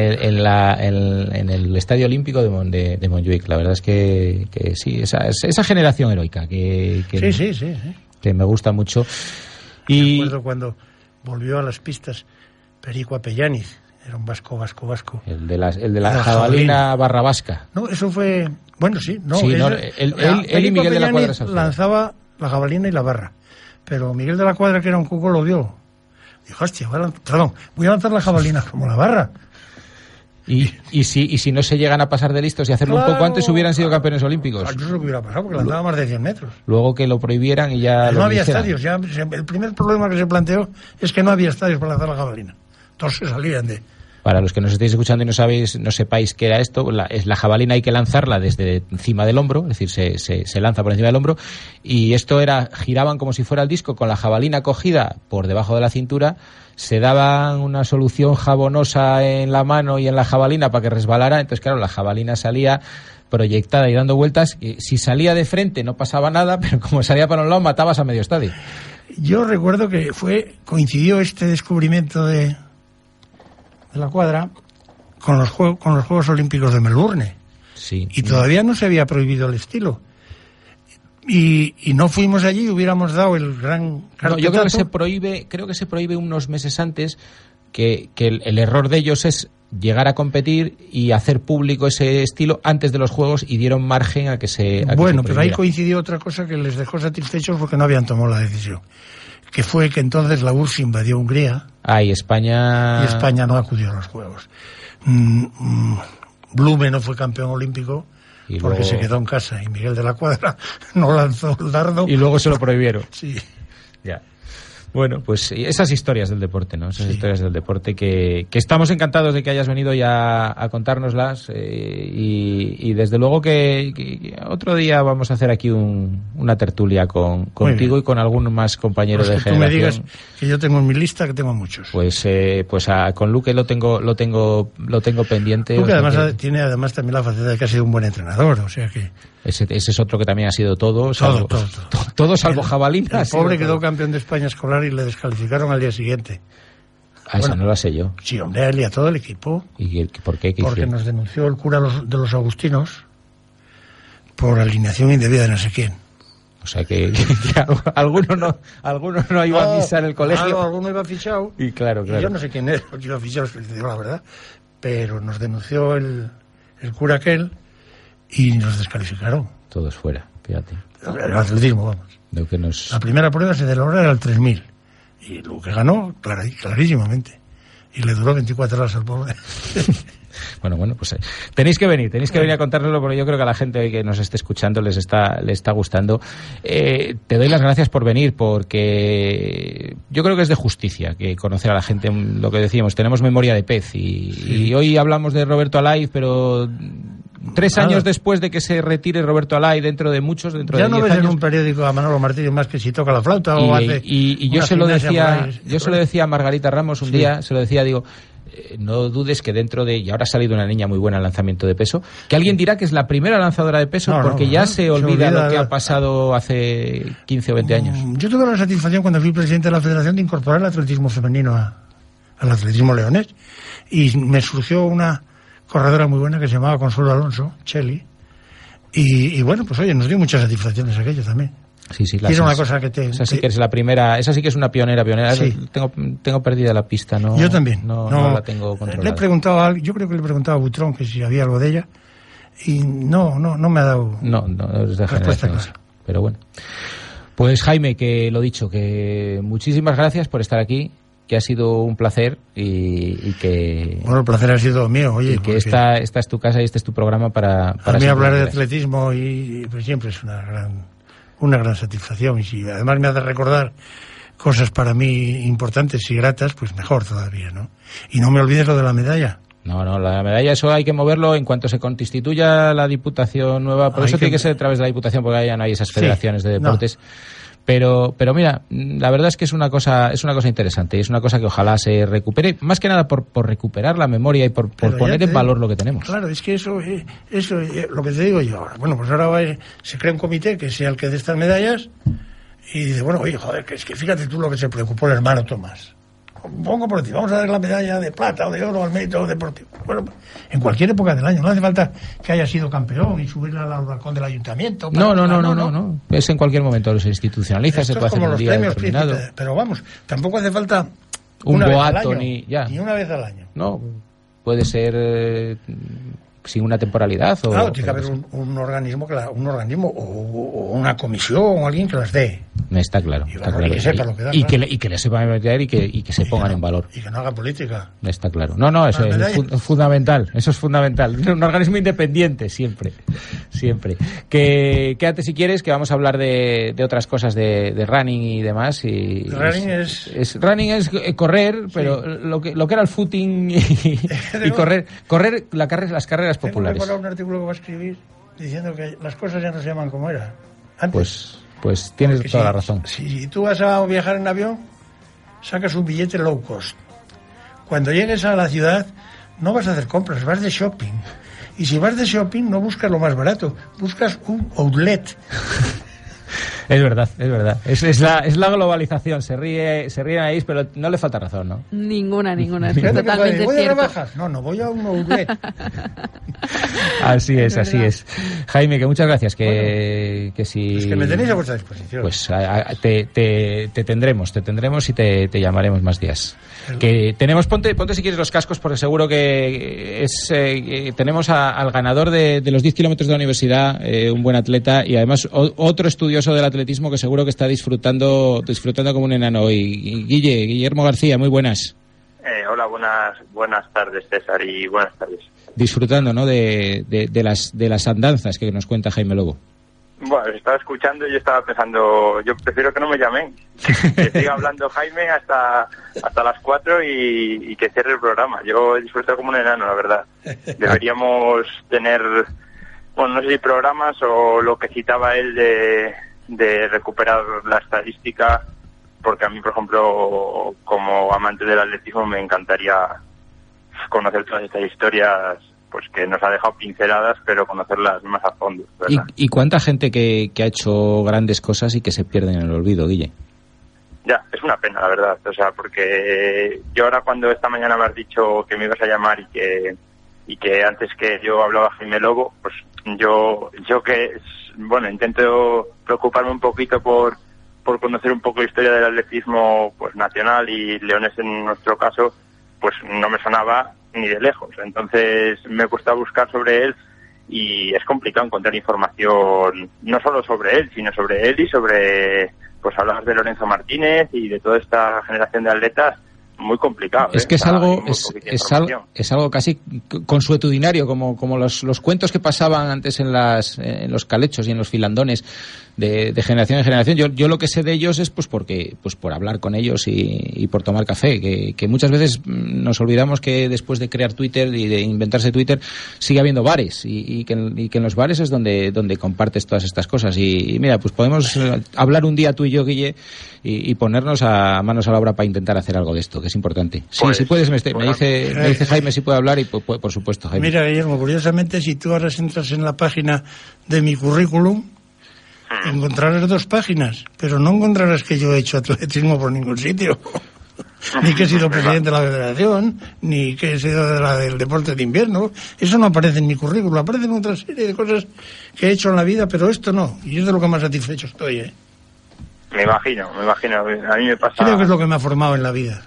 el Estadio Olímpico de Montjuic. La verdad es que sí, esa generación heroica que
sí.
Que me gusta mucho.
Me acuerdo cuando volvió a las pistas Perico Apellaniz. Era un vasco.
El de la jabalina barra vasca.
No, eso fue... Bueno, sí. No,
sí, él y Miguel de la Cuadra
lanzaba la jabalina y la barra. Pero Miguel de la Cuadra, que era un cuco, lo vio. Dijo, hostia, voy a lanzar la jabalina como la barra.
Y si no se llegan a pasar de listos y hacerlo un poco antes, hubieran sido campeones olímpicos.
Eso es lo que hubiera pasado, porque lanzaba más de 100 metros.
Luego que lo prohibieran y ya...
No había estadios. El primer problema que se planteó es que no había estadios para lanzar la jabalina. Todos se salían de...
Para los que nos estéis escuchando y no sepáis qué era esto, la jabalina hay que lanzarla desde encima del hombro, es decir, se lanza por encima del hombro, y esto giraban como si fuera el disco con la jabalina cogida por debajo de la cintura, se daban una solución jabonosa en la mano y en la jabalina para que resbalara, entonces claro, la jabalina salía proyectada y dando vueltas, y si salía de frente no pasaba nada, pero como salía para un lado matabas a medio estadio.
Yo recuerdo que coincidió este descubrimiento de la Cuadra con los Juegos Olímpicos de Melbourne.
Sí.
Y todavía no se había prohibido el estilo. Y no fuimos allí y hubiéramos dado el gran carpetazo.
No, yo creo que se prohíbe unos meses antes, que el error de ellos es llegar a competir y hacer público ese estilo antes de los Juegos y dieron margen a que se
pero ahí coincidió otra cosa que les dejó satisfechos porque no habían tomado la decisión. Que fue que entonces la URSS invadió Hungría.
Y España
no acudió a los Juegos. Blume no fue campeón olímpico porque se quedó en casa y Miguel de la Cuadra no lanzó el dardo.
Y luego se lo prohibieron.
Sí.
Ya. Bueno, pues esas historias del deporte, ¿no? Esas historias del deporte que estamos encantados de que hayas venido ya a contárnoslas y desde luego que otro día vamos a hacer aquí una tertulia contigo y con algún más compañero de generación. Tú me digas
que yo tengo en mi lista, que tengo muchos.
Pues con Luque lo tengo pendiente.
Luque tiene además también la faceta de que ha sido un buen entrenador, o sea que...
Ese es otro que también ha sido todo salvo jabalina.
El pobre quedó campeón de España escolar y le descalificaron al día siguiente.
Esa no la sé yo.
Sí, hombre, a él y a todo el equipo.
¿Y por qué?
Porque nos denunció el cura de los agustinos por alineación indebida de no sé quién.
O sea que alguno no iba a pisar el colegio.
Claro, alguno iba fichado.
Y claro.
Y yo no sé quién era, porque iba fichado, digo la verdad. Pero nos denunció el cura aquel y nos descalificaron.
Todos fuera, fíjate.
El atletismo, vamos. La primera prueba se celebró era el 3000. Y lo que ganó, clarísimamente. Y le duró 24 horas al pobre.
Bueno, pues tenéis que venir a contárnoslo, porque yo creo que a la gente que nos esté escuchando le está gustando. Te doy las gracias por venir, porque yo creo que es de justicia que conocer a la gente. Lo que decíamos, tenemos memoria de pez y hoy hablamos de Roberto Alaiz, pero 3 años después de que se retire Roberto Alaiz, dentro de 10 años...
Ya no ves en un periódico a Manolo Martínez más que si toca la flauta o hace...
Y yo se lo decía a Margarita Ramos un día, se lo decía, digo... no dudes que dentro de... Y ahora ha salido una niña muy buena en lanzamiento de peso, que alguien dirá que es la primera lanzadora de peso, porque ya se olvida lo que ha pasado hace 15 o 20 años.
Yo tuve la satisfacción cuando fui presidente de la Federación de incorporar el atletismo femenino al atletismo leonés, y me surgió una corredora muy buena que se llamaba Consuelo Alonso, Cheli, y bueno, pues oye, nos dio muchas satisfacciones aquello también.
Sí,
es una cosa que
esa sí que es la primera, esa sí que es una pionera.
Sí.
Tengo perdida la pista, ¿no?
Yo también.
No la tengo controlada.
Le he preguntado a alguien, yo creo que le he preguntado a Butrón que si había algo de ella, y no me ha dado
es de
respuesta
clara. Pero bueno. Pues Jaime, que lo dicho, que muchísimas gracias por estar aquí, que ha sido un placer y que...
Bueno, el placer ha sido mío, oye.
Y que esta es tu casa y este es tu programa para
mí hablar de atletismo y pues siempre es una gran satisfacción, y si además me hace recordar cosas para mí importantes y gratas, pues mejor todavía, ¿no? Y no me olvides lo de la medalla.
No, la medalla, eso hay que moverlo en cuanto se constituya la Diputación nueva, por eso tiene que ser a través de la Diputación, porque ya no hay esas federaciones de deportes. Pero mira, la verdad es que es una cosa interesante, y es una cosa que ojalá se recupere, más que nada por recuperar la memoria y por poner en valor lo que tenemos.
Claro, es que eso lo que te digo yo ahora. Bueno, pues ahora se crea un comité que sea el que dé estas medallas, y dice, bueno, oye, joder, que es que fíjate tú lo que se preocupó el hermano Tomás. Pongo por ti, vamos a dar la medalla de plata o de oro al mérito deportivo. Bueno, en cualquier época del año, no hace falta que haya sido campeón y subirla al balcón del ayuntamiento.
No. Es en cualquier momento, se institucionaliza, se puede hacer un día determinado.
Pero vamos, tampoco hace falta
un boato
ni una vez al año.
No, puede ser sin una temporalidad.
Claro, tiene que haber un organismo o una comisión o alguien que las dé.
Está claro.
Y que sepa lo que da.
Y que le sepa meter y que se pongan en valor.
Y que no haga política.
Está claro. No, eso es fundamental. Eso es fundamental. Un organismo independiente, siempre. Quédate si quieres, que vamos a hablar de otras cosas de running y demás. Running es correr, pero lo que era el footing y correr las carreras populares.
Tengo que un artículo que va a escribir diciendo que las cosas ya no se llaman como era antes.
Pues tienes toda la razón.
Si tú vas a viajar en avión, sacas un billete low cost. Cuando llegues a la ciudad, no vas a hacer compras, vas de shopping. Y si vas de shopping, no buscas lo más barato, buscas un outlet.
Es verdad. Es la globalización. Se ríen ahí, pero no le falta razón, ¿no?
Ninguna. Es totalmente
¿Voy
cierto.
a rebajas? No, voy a un outlet.
Así es. Jaime, que muchas gracias. Que si...
Es que me tenéis a vuestra disposición.
Pues te tendremos y te llamaremos más días. Que tenemos, ponte si quieres los cascos, porque seguro que tenemos al ganador de los 10 kilómetros de la universidad, un buen atleta, y además otro estudioso del atletismo que seguro que está disfrutando como un enano hoy. Guillermo García, muy buenas.
Hola, buenas tardes, César, y buenas tardes.
Disfrutando, ¿no?, de las andanzas que nos cuenta Jaime Lobo.
Bueno, estaba escuchando y yo estaba pensando, yo prefiero que no me llamen, que siga hablando Jaime hasta las 4 y que cierre el programa. Yo he disfrutado como un enano, la verdad. Deberíamos tener, bueno, no sé si programas o lo que citaba él de recuperar la estadística, porque a mí, por ejemplo, como amante del atletismo, me encantaría conocer todas estas historias, pues que nos ha dejado pinceladas, pero conocerlas más a fondo, ¿verdad?
¿Y cuánta gente que ha hecho grandes cosas y que se pierden en el olvido, Guille?
Ya, es una pena, la verdad, o sea, porque yo ahora cuando esta mañana me has dicho que me ibas a llamar y que antes que yo hablaba Jaime Lobo, pues yo que, bueno, intento preocuparme un poquito por conocer un poco la historia del atletismo pues nacional y leonés en nuestro caso, pues no me sonaba ni de lejos. Entonces me cuesta buscar sobre él y es complicado encontrar información no solo sobre él, sino sobre él y sobre, pues hablabas de Lorenzo Martínez y de toda esta generación de atletas. Muy complicado.
Es que es algo casi consuetudinario, como los cuentos que pasaban antes en los calechos y en los filandones de generación en generación. Yo lo que sé de ellos es pues por hablar con ellos y por tomar café, que muchas veces nos olvidamos que después de crear Twitter y de inventarse Twitter sigue habiendo bares y que en los bares es donde compartes todas estas cosas. Y mira, pues podemos hablar un día tú y yo, Guille, y ponernos a manos a la obra para intentar hacer algo de esto, que es importante. Sí, pues, si puedes, me dice Jaime si puede hablar y por supuesto, Jaime.
Mira, Guillermo, curiosamente, si tú ahora entras en la página de mi currículum, encontrarás 2 páginas, pero no encontrarás que yo he hecho atletismo por ningún sitio. Ni que he sido presidente de la federación, ni que he sido del deporte de invierno. Eso no aparece en mi currículum, aparece en otra serie de cosas que he hecho en la vida, pero esto no. Y es de lo que más satisfecho estoy, ¿eh?
Me imagino. A mí me pasa...
Creo que es lo que me ha formado en la vida.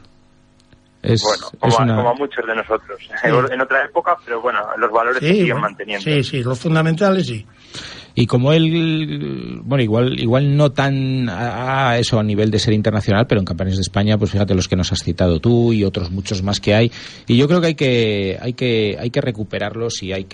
Como a muchos de nosotros. Sí. En otra época, pero bueno, los valores se siguen manteniendo.
Sí, los fundamentales sí.
Y como él, bueno, igual no tan a eso a nivel de ser internacional, pero en campeones de España, pues fíjate los que nos has citado tú y otros muchos más que hay. Y yo creo que hay que recuperarlos y hay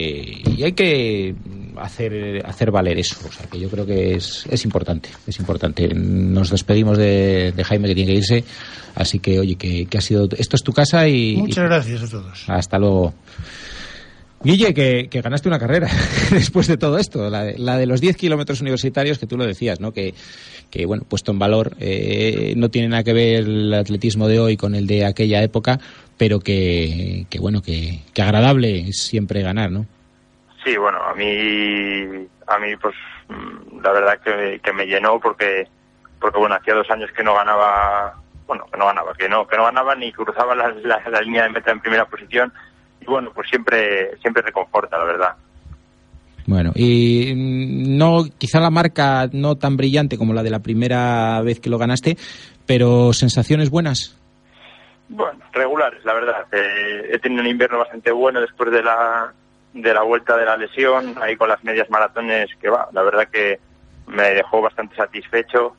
que hacer valer eso. O sea, que yo creo que es importante. Nos despedimos de Jaime, que tiene que irse. Así que, oye, que ha sido... Esto es tu casa y...
Muchas gracias a todos.
Hasta luego. Guille, que ganaste una carrera después de todo esto, la de los 10 kilómetros universitarios, que tú lo decías, ¿no? Que bueno, puesto en valor, no tiene nada que ver el atletismo de hoy con el de aquella época, pero que bueno, que agradable es siempre ganar, ¿no?
Sí, bueno, a mí pues la verdad que me llenó porque bueno, hacía 2 años que no ganaba, que no ganaba ni cruzaba la línea de meta en primera posición. Y bueno, pues siempre reconforta, la verdad.
Bueno, y no, quizá la marca no tan brillante como la de la primera vez que lo ganaste, pero sensaciones buenas.
Bueno, regulares, la verdad. He tenido un invierno bastante bueno después de la vuelta de la lesión, ahí con las medias maratones, que la verdad que me dejó bastante satisfecho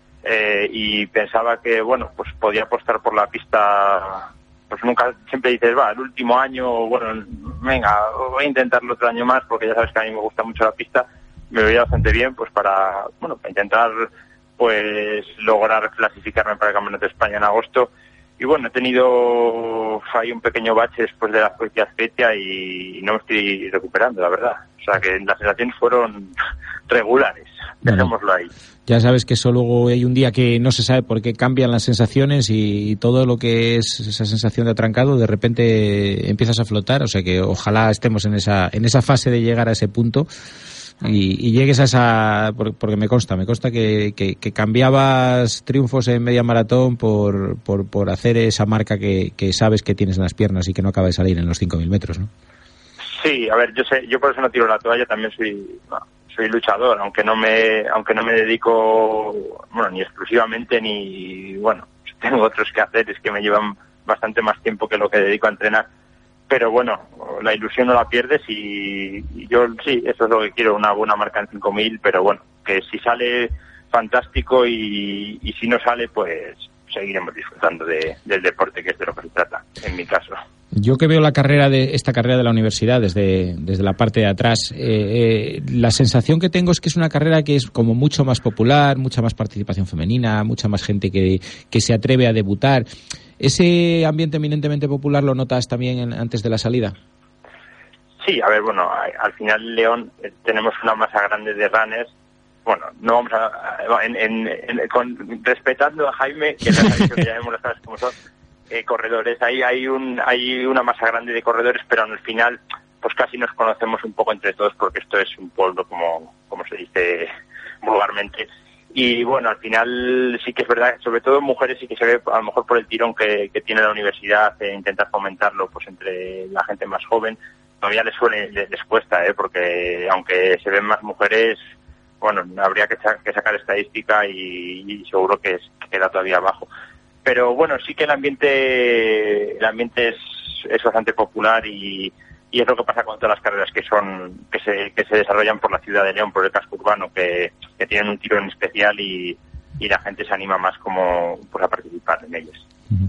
y pensaba que, bueno, pues podía apostar por la pista. Pues nunca, siempre dices, el último año, bueno, venga, voy a intentarlo otro año más, porque ya sabes que a mí me gusta mucho la pista, me veía bastante bien, pues para intentar, pues, lograr clasificarme para el Campeonato de España en agosto. Y bueno, he tenido ahí un pequeño bache después de la Azpeitia y no me estoy recuperando, la verdad. O sea que las sensaciones fueron regulares, dejémoslo ahí.
Ya sabes que eso luego hay un día que no se sabe por qué cambian las sensaciones y todo lo que es esa sensación de atrancado de repente empiezas a flotar, o sea que ojalá estemos en esa fase de llegar a ese punto y llegues a esa, porque me consta que cambiabas triunfos en media maratón por hacer esa marca que sabes que tienes en las piernas y que no acaba de salir en los 5.000 metros, ¿no?
Sí, a ver, yo por eso no tiro la toalla, también soy luchador, aunque no me dedico, bueno, ni exclusivamente ni, bueno, tengo otros quehaceres que me llevan bastante más tiempo que lo que dedico a entrenar, pero bueno, la ilusión no la pierdes y yo sí, eso es lo que quiero, una buena marca en 5.000, pero bueno, que si sale fantástico y si no sale, pues seguiremos disfrutando del deporte, que es de lo que se trata, en mi caso.
Yo que veo esta carrera de la universidad desde la parte de atrás, la sensación que tengo es que es una carrera que es como mucho más popular, mucha más participación femenina, mucha más gente que se atreve a debutar. ¿Ese ambiente eminentemente popular lo notas también antes de la salida?
Sí, a ver, bueno, al final en León tenemos una masa grande de runners. Bueno, no vamos respetando a Jaime, que ya vemos las cosas como son, corredores. Ahí hay una masa grande de corredores, pero al final pues casi nos conocemos un poco entre todos, porque esto es un pueblo, como se dice vulgarmente. Y bueno, al final sí que es verdad, sobre todo en mujeres sí que se ve, a lo mejor por el tirón que tiene la universidad, intentar fomentarlo pues entre la gente más joven. Todavía les cuesta, porque aunque se ven más mujeres, bueno, habría que sacar estadística y seguro que queda todavía abajo. Pero bueno, sí que el ambiente es bastante popular y es lo que pasa con todas las carreras que se desarrollan por la ciudad de León, por el casco urbano, que tienen un tirón especial y la gente se anima más como pues a participar en ellas.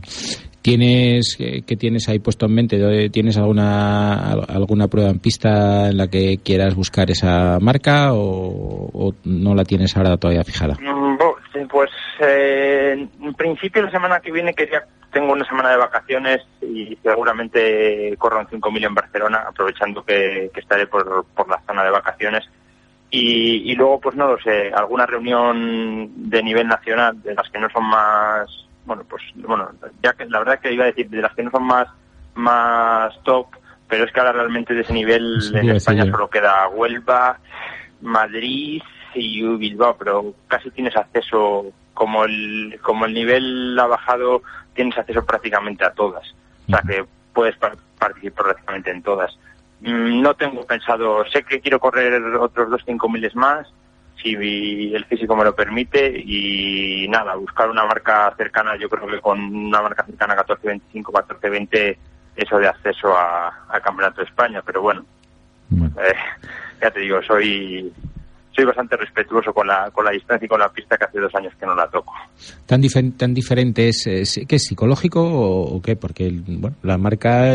¿Qué tienes ahí puesto en mente? ¿Tienes alguna prueba en pista en la que quieras buscar esa marca o no la tienes ahora todavía fijada?
Pues en principio la semana que viene tengo una semana de vacaciones y seguramente corro en 5.000 en Barcelona, aprovechando que estaré por la zona de vacaciones. Y luego, pues no lo sé, alguna reunión de nivel nacional, de las que no son más... ya que la verdad que iba a decir, de las que no son más top, pero es que ahora realmente de ese nivel en España solo queda Huelva, Madrid y Bilbao, pero casi tienes acceso, como el nivel ha bajado, tienes acceso prácticamente a todas, o sea que puedes participar prácticamente en todas. No tengo pensado, sé que quiero correr otros 2-5.000 más, si el físico me lo permite, y nada, buscar una marca cercana. Yo creo que con una marca cercana a 14.25, 14.20, eso de acceso a Campeonato de España, pero bueno. Ya te digo, soy bastante respetuoso con la distancia y con la pista, que hace 2 años que no la toco.
¿Tan diferente es qué es psicológico o qué? Porque la marca,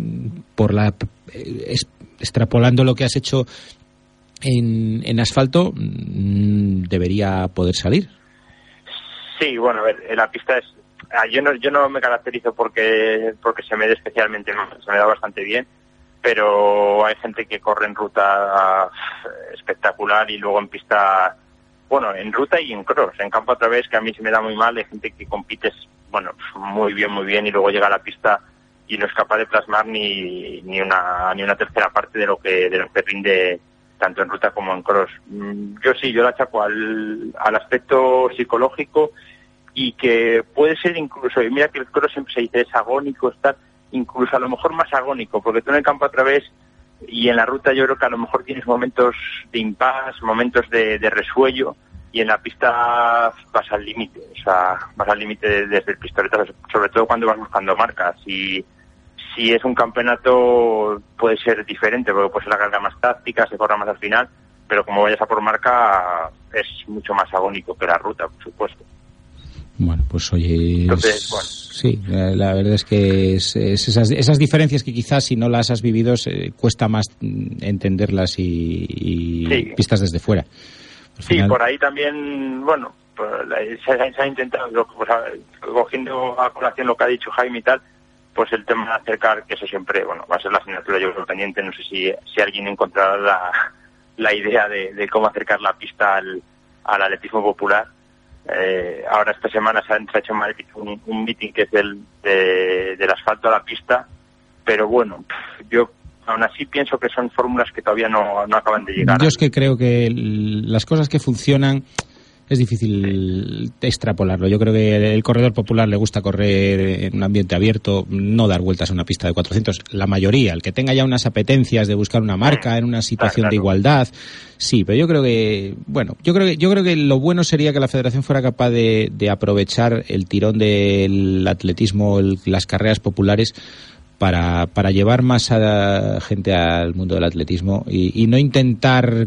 extrapolando lo que has hecho en asfalto, debería poder salir. Sí,
bueno, a ver, la pista es... Yo no me caracterizo porque se me dé especialmente mal, se me da bastante bien, pero hay gente que corre en ruta espectacular y luego en pista, bueno, en ruta y en cross, en campo a través, que a mí se me da muy mal. Hay gente que compite, bueno, muy bien, y luego llega a la pista y no es capaz de plasmar ni una tercera parte de lo que rinde tanto en ruta como en cross. Yo la achaco al aspecto psicológico, y que puede ser incluso, y mira que el cross siempre se dice es agónico, está incluso a lo mejor más agónico, porque tú en el campo a través y en la ruta yo creo que a lo mejor tienes momentos de impasse, momentos de resuello, y en la pista vas al límite, o sea, vas al límite desde el pistoletazo, sobre todo cuando vas buscando marcas. Y si es un campeonato puede ser diferente, porque puede ser la carga más táctica, se corra más al final, pero como vayas a por marca es mucho más agónico que la ruta, por supuesto.
Bueno, pues oye,
entonces, bueno.
Sí, la verdad es que es esas diferencias que quizás si no las has vivido cuesta más entenderlas y sí. Pistas desde fuera. Al final...
Sí, por ahí también, bueno, pues, se ha intentado, pues, cogiendo a colación lo que ha dicho Jaime y tal, pues el tema de acercar, que eso siempre, bueno, va a ser la asignatura yo creo pendiente. No sé si alguien encontrará la idea de cómo acercar la pista al atletismo popular. Ahora esta semana se ha hecho en Madrid un meeting que es del asfalto a la pista, pero bueno, yo aún así pienso que son fórmulas que todavía no acaban de llegar.
Yo es que creo que las cosas que funcionan es difícil extrapolarlo. Yo creo que el corredor popular le gusta correr en un ambiente abierto, no dar vueltas a una pista de 400. La mayoría, el que tenga ya unas apetencias de buscar una marca en una situación claro. de igualdad, sí, pero yo creo que lo bueno sería que la Federación fuera capaz de aprovechar el tirón del atletismo, las carreras populares, para llevar más a gente al mundo del atletismo y no intentar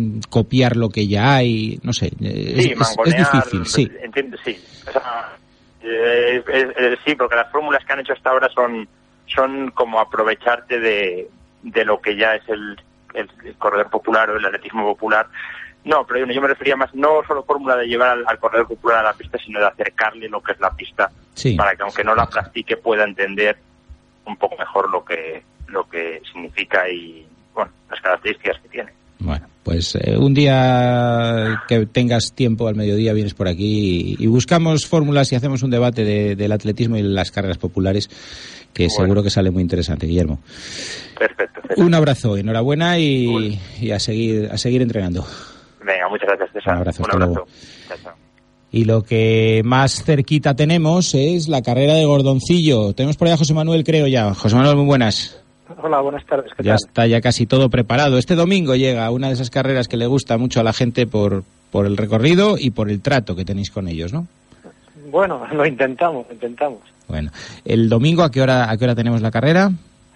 copiar lo que ya hay, no sé, es difícil, sí.
Entiendo, sí. O sea, Sí, porque las fórmulas que han hecho hasta ahora son como aprovecharte de lo que ya es el corredor popular o el atletismo popular. No, pero yo me refería más, no solo fórmula de llevar al corredor popular a la pista, sino de acercarle lo que es la pista, para que aunque no la practique pueda entender un poco mejor lo que significa y bueno, las características que tiene.
Bueno, pues un día que tengas tiempo al mediodía vienes por aquí y buscamos fórmulas y hacemos un debate del atletismo y las carreras populares, que seguro que sale muy interesante, Guillermo.
Perfecto.
Un abrazo, enhorabuena y a seguir entrenando.
Venga, muchas gracias, César.
Un abrazo.
Chao, chao.
Y lo que más cerquita tenemos es la carrera de Gordoncillo. Tenemos por allá a José Manuel, creo ya. José Manuel, muy buenas.
Hola, buenas tardes. ¿Qué tal?
Ya está ya casi todo preparado. Este domingo llega una de esas carreras que le gusta mucho a la gente por el recorrido y por el trato que tenéis con ellos, ¿no?
Bueno, lo intentamos.
Bueno, el domingo ¿a qué hora tenemos la carrera?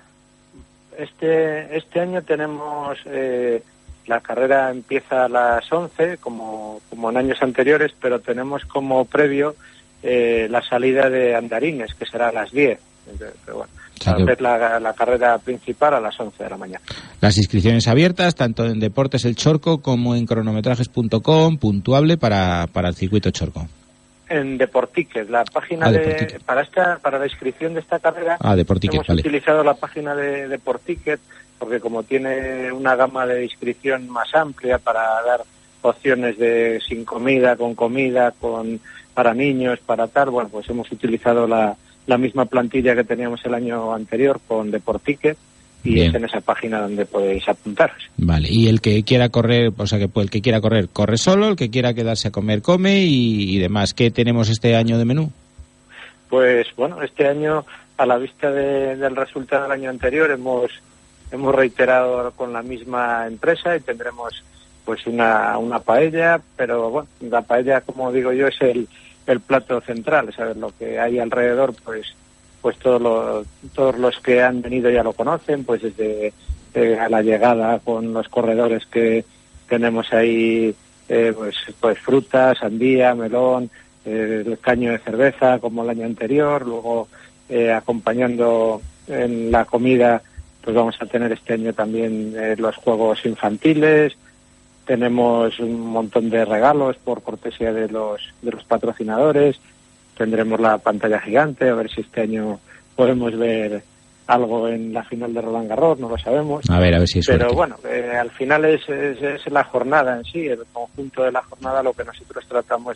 Este año tenemos la carrera empieza a las 11 como en años anteriores, pero tenemos como previo la salida de Andarines, que será a las 10. Pero bueno, hacer la carrera principal a las 11 de la mañana.
Las inscripciones abiertas tanto en Deportes El Chorco como en cronometrajes.com, puntuable para el circuito Chorco.
En Deporticket, la página para la inscripción de esta carrera,
Deporticket,
hemos utilizado la página de Deporticket, porque como tiene una gama de inscripción más amplia para dar opciones de sin comida, con comida, para niños, para tal, bueno, pues hemos utilizado la misma plantilla que teníamos el año anterior con Deporticket. Y bien. Es en esa página donde podéis apuntaros.
Vale, y el que quiera correr, o sea, que el que quiera correr, corre solo, el que quiera quedarse a comer, come y demás. ¿Qué tenemos este año de menú?
Pues bueno, este año, a la vista del resultado del año anterior, hemos reiterado con la misma empresa y tendremos pues una paella, pero bueno, la paella, como digo yo, es el plato central, ¿sabes? Lo que hay alrededor, pues todos los que han venido ya lo conocen, pues desde a la llegada con los corredores que tenemos ahí, pues fruta, sandía, melón, el caño de cerveza como el año anterior, luego acompañando en la comida, pues vamos a tener este año también los juegos infantiles, tenemos un montón de regalos por cortesía de los patrocinadores. Tendremos la pantalla gigante, a ver si este año podemos ver algo en la final de Roland Garros, no lo sabemos.
A ver si es suerte.
Pero bueno, al final es la jornada en sí, el conjunto de la jornada, lo que nosotros tratamos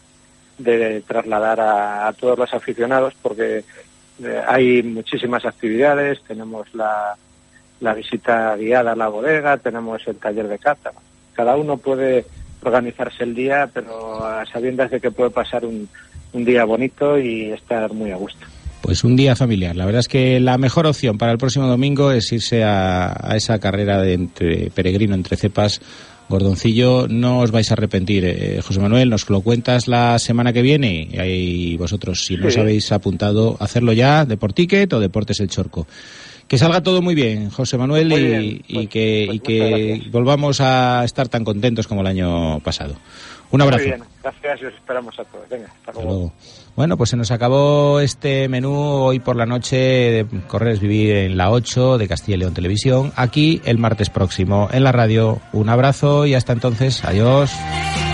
de trasladar a todos los aficionados, porque hay muchísimas actividades, tenemos la visita guiada a la bodega, tenemos el taller de cata. Cada uno puede organizarse el día, pero a sabiendas de que puede pasar un día bonito y estar muy a gusto.
Pues un día familiar. La verdad es que la mejor opción para el próximo domingo es irse a esa carrera peregrino entre cepas, Gordoncillo. No os vais a arrepentir, José Manuel, nos lo cuentas la semana que viene y vosotros, si no os habéis apuntado, hacerlo ya, Deporticket o Deportes El Chorco. Que salga todo muy bien, José Manuel, y que volvamos a estar tan contentos como el año pasado. Un abrazo.
Muy bien, gracias y os esperamos a todos. Venga, hasta luego.
Bueno, pues se nos acabó este menú hoy por la noche de Correr es Vivir en la 8 de Castilla y León Televisión. Aquí el martes próximo en la radio. Un abrazo y hasta entonces. Adiós.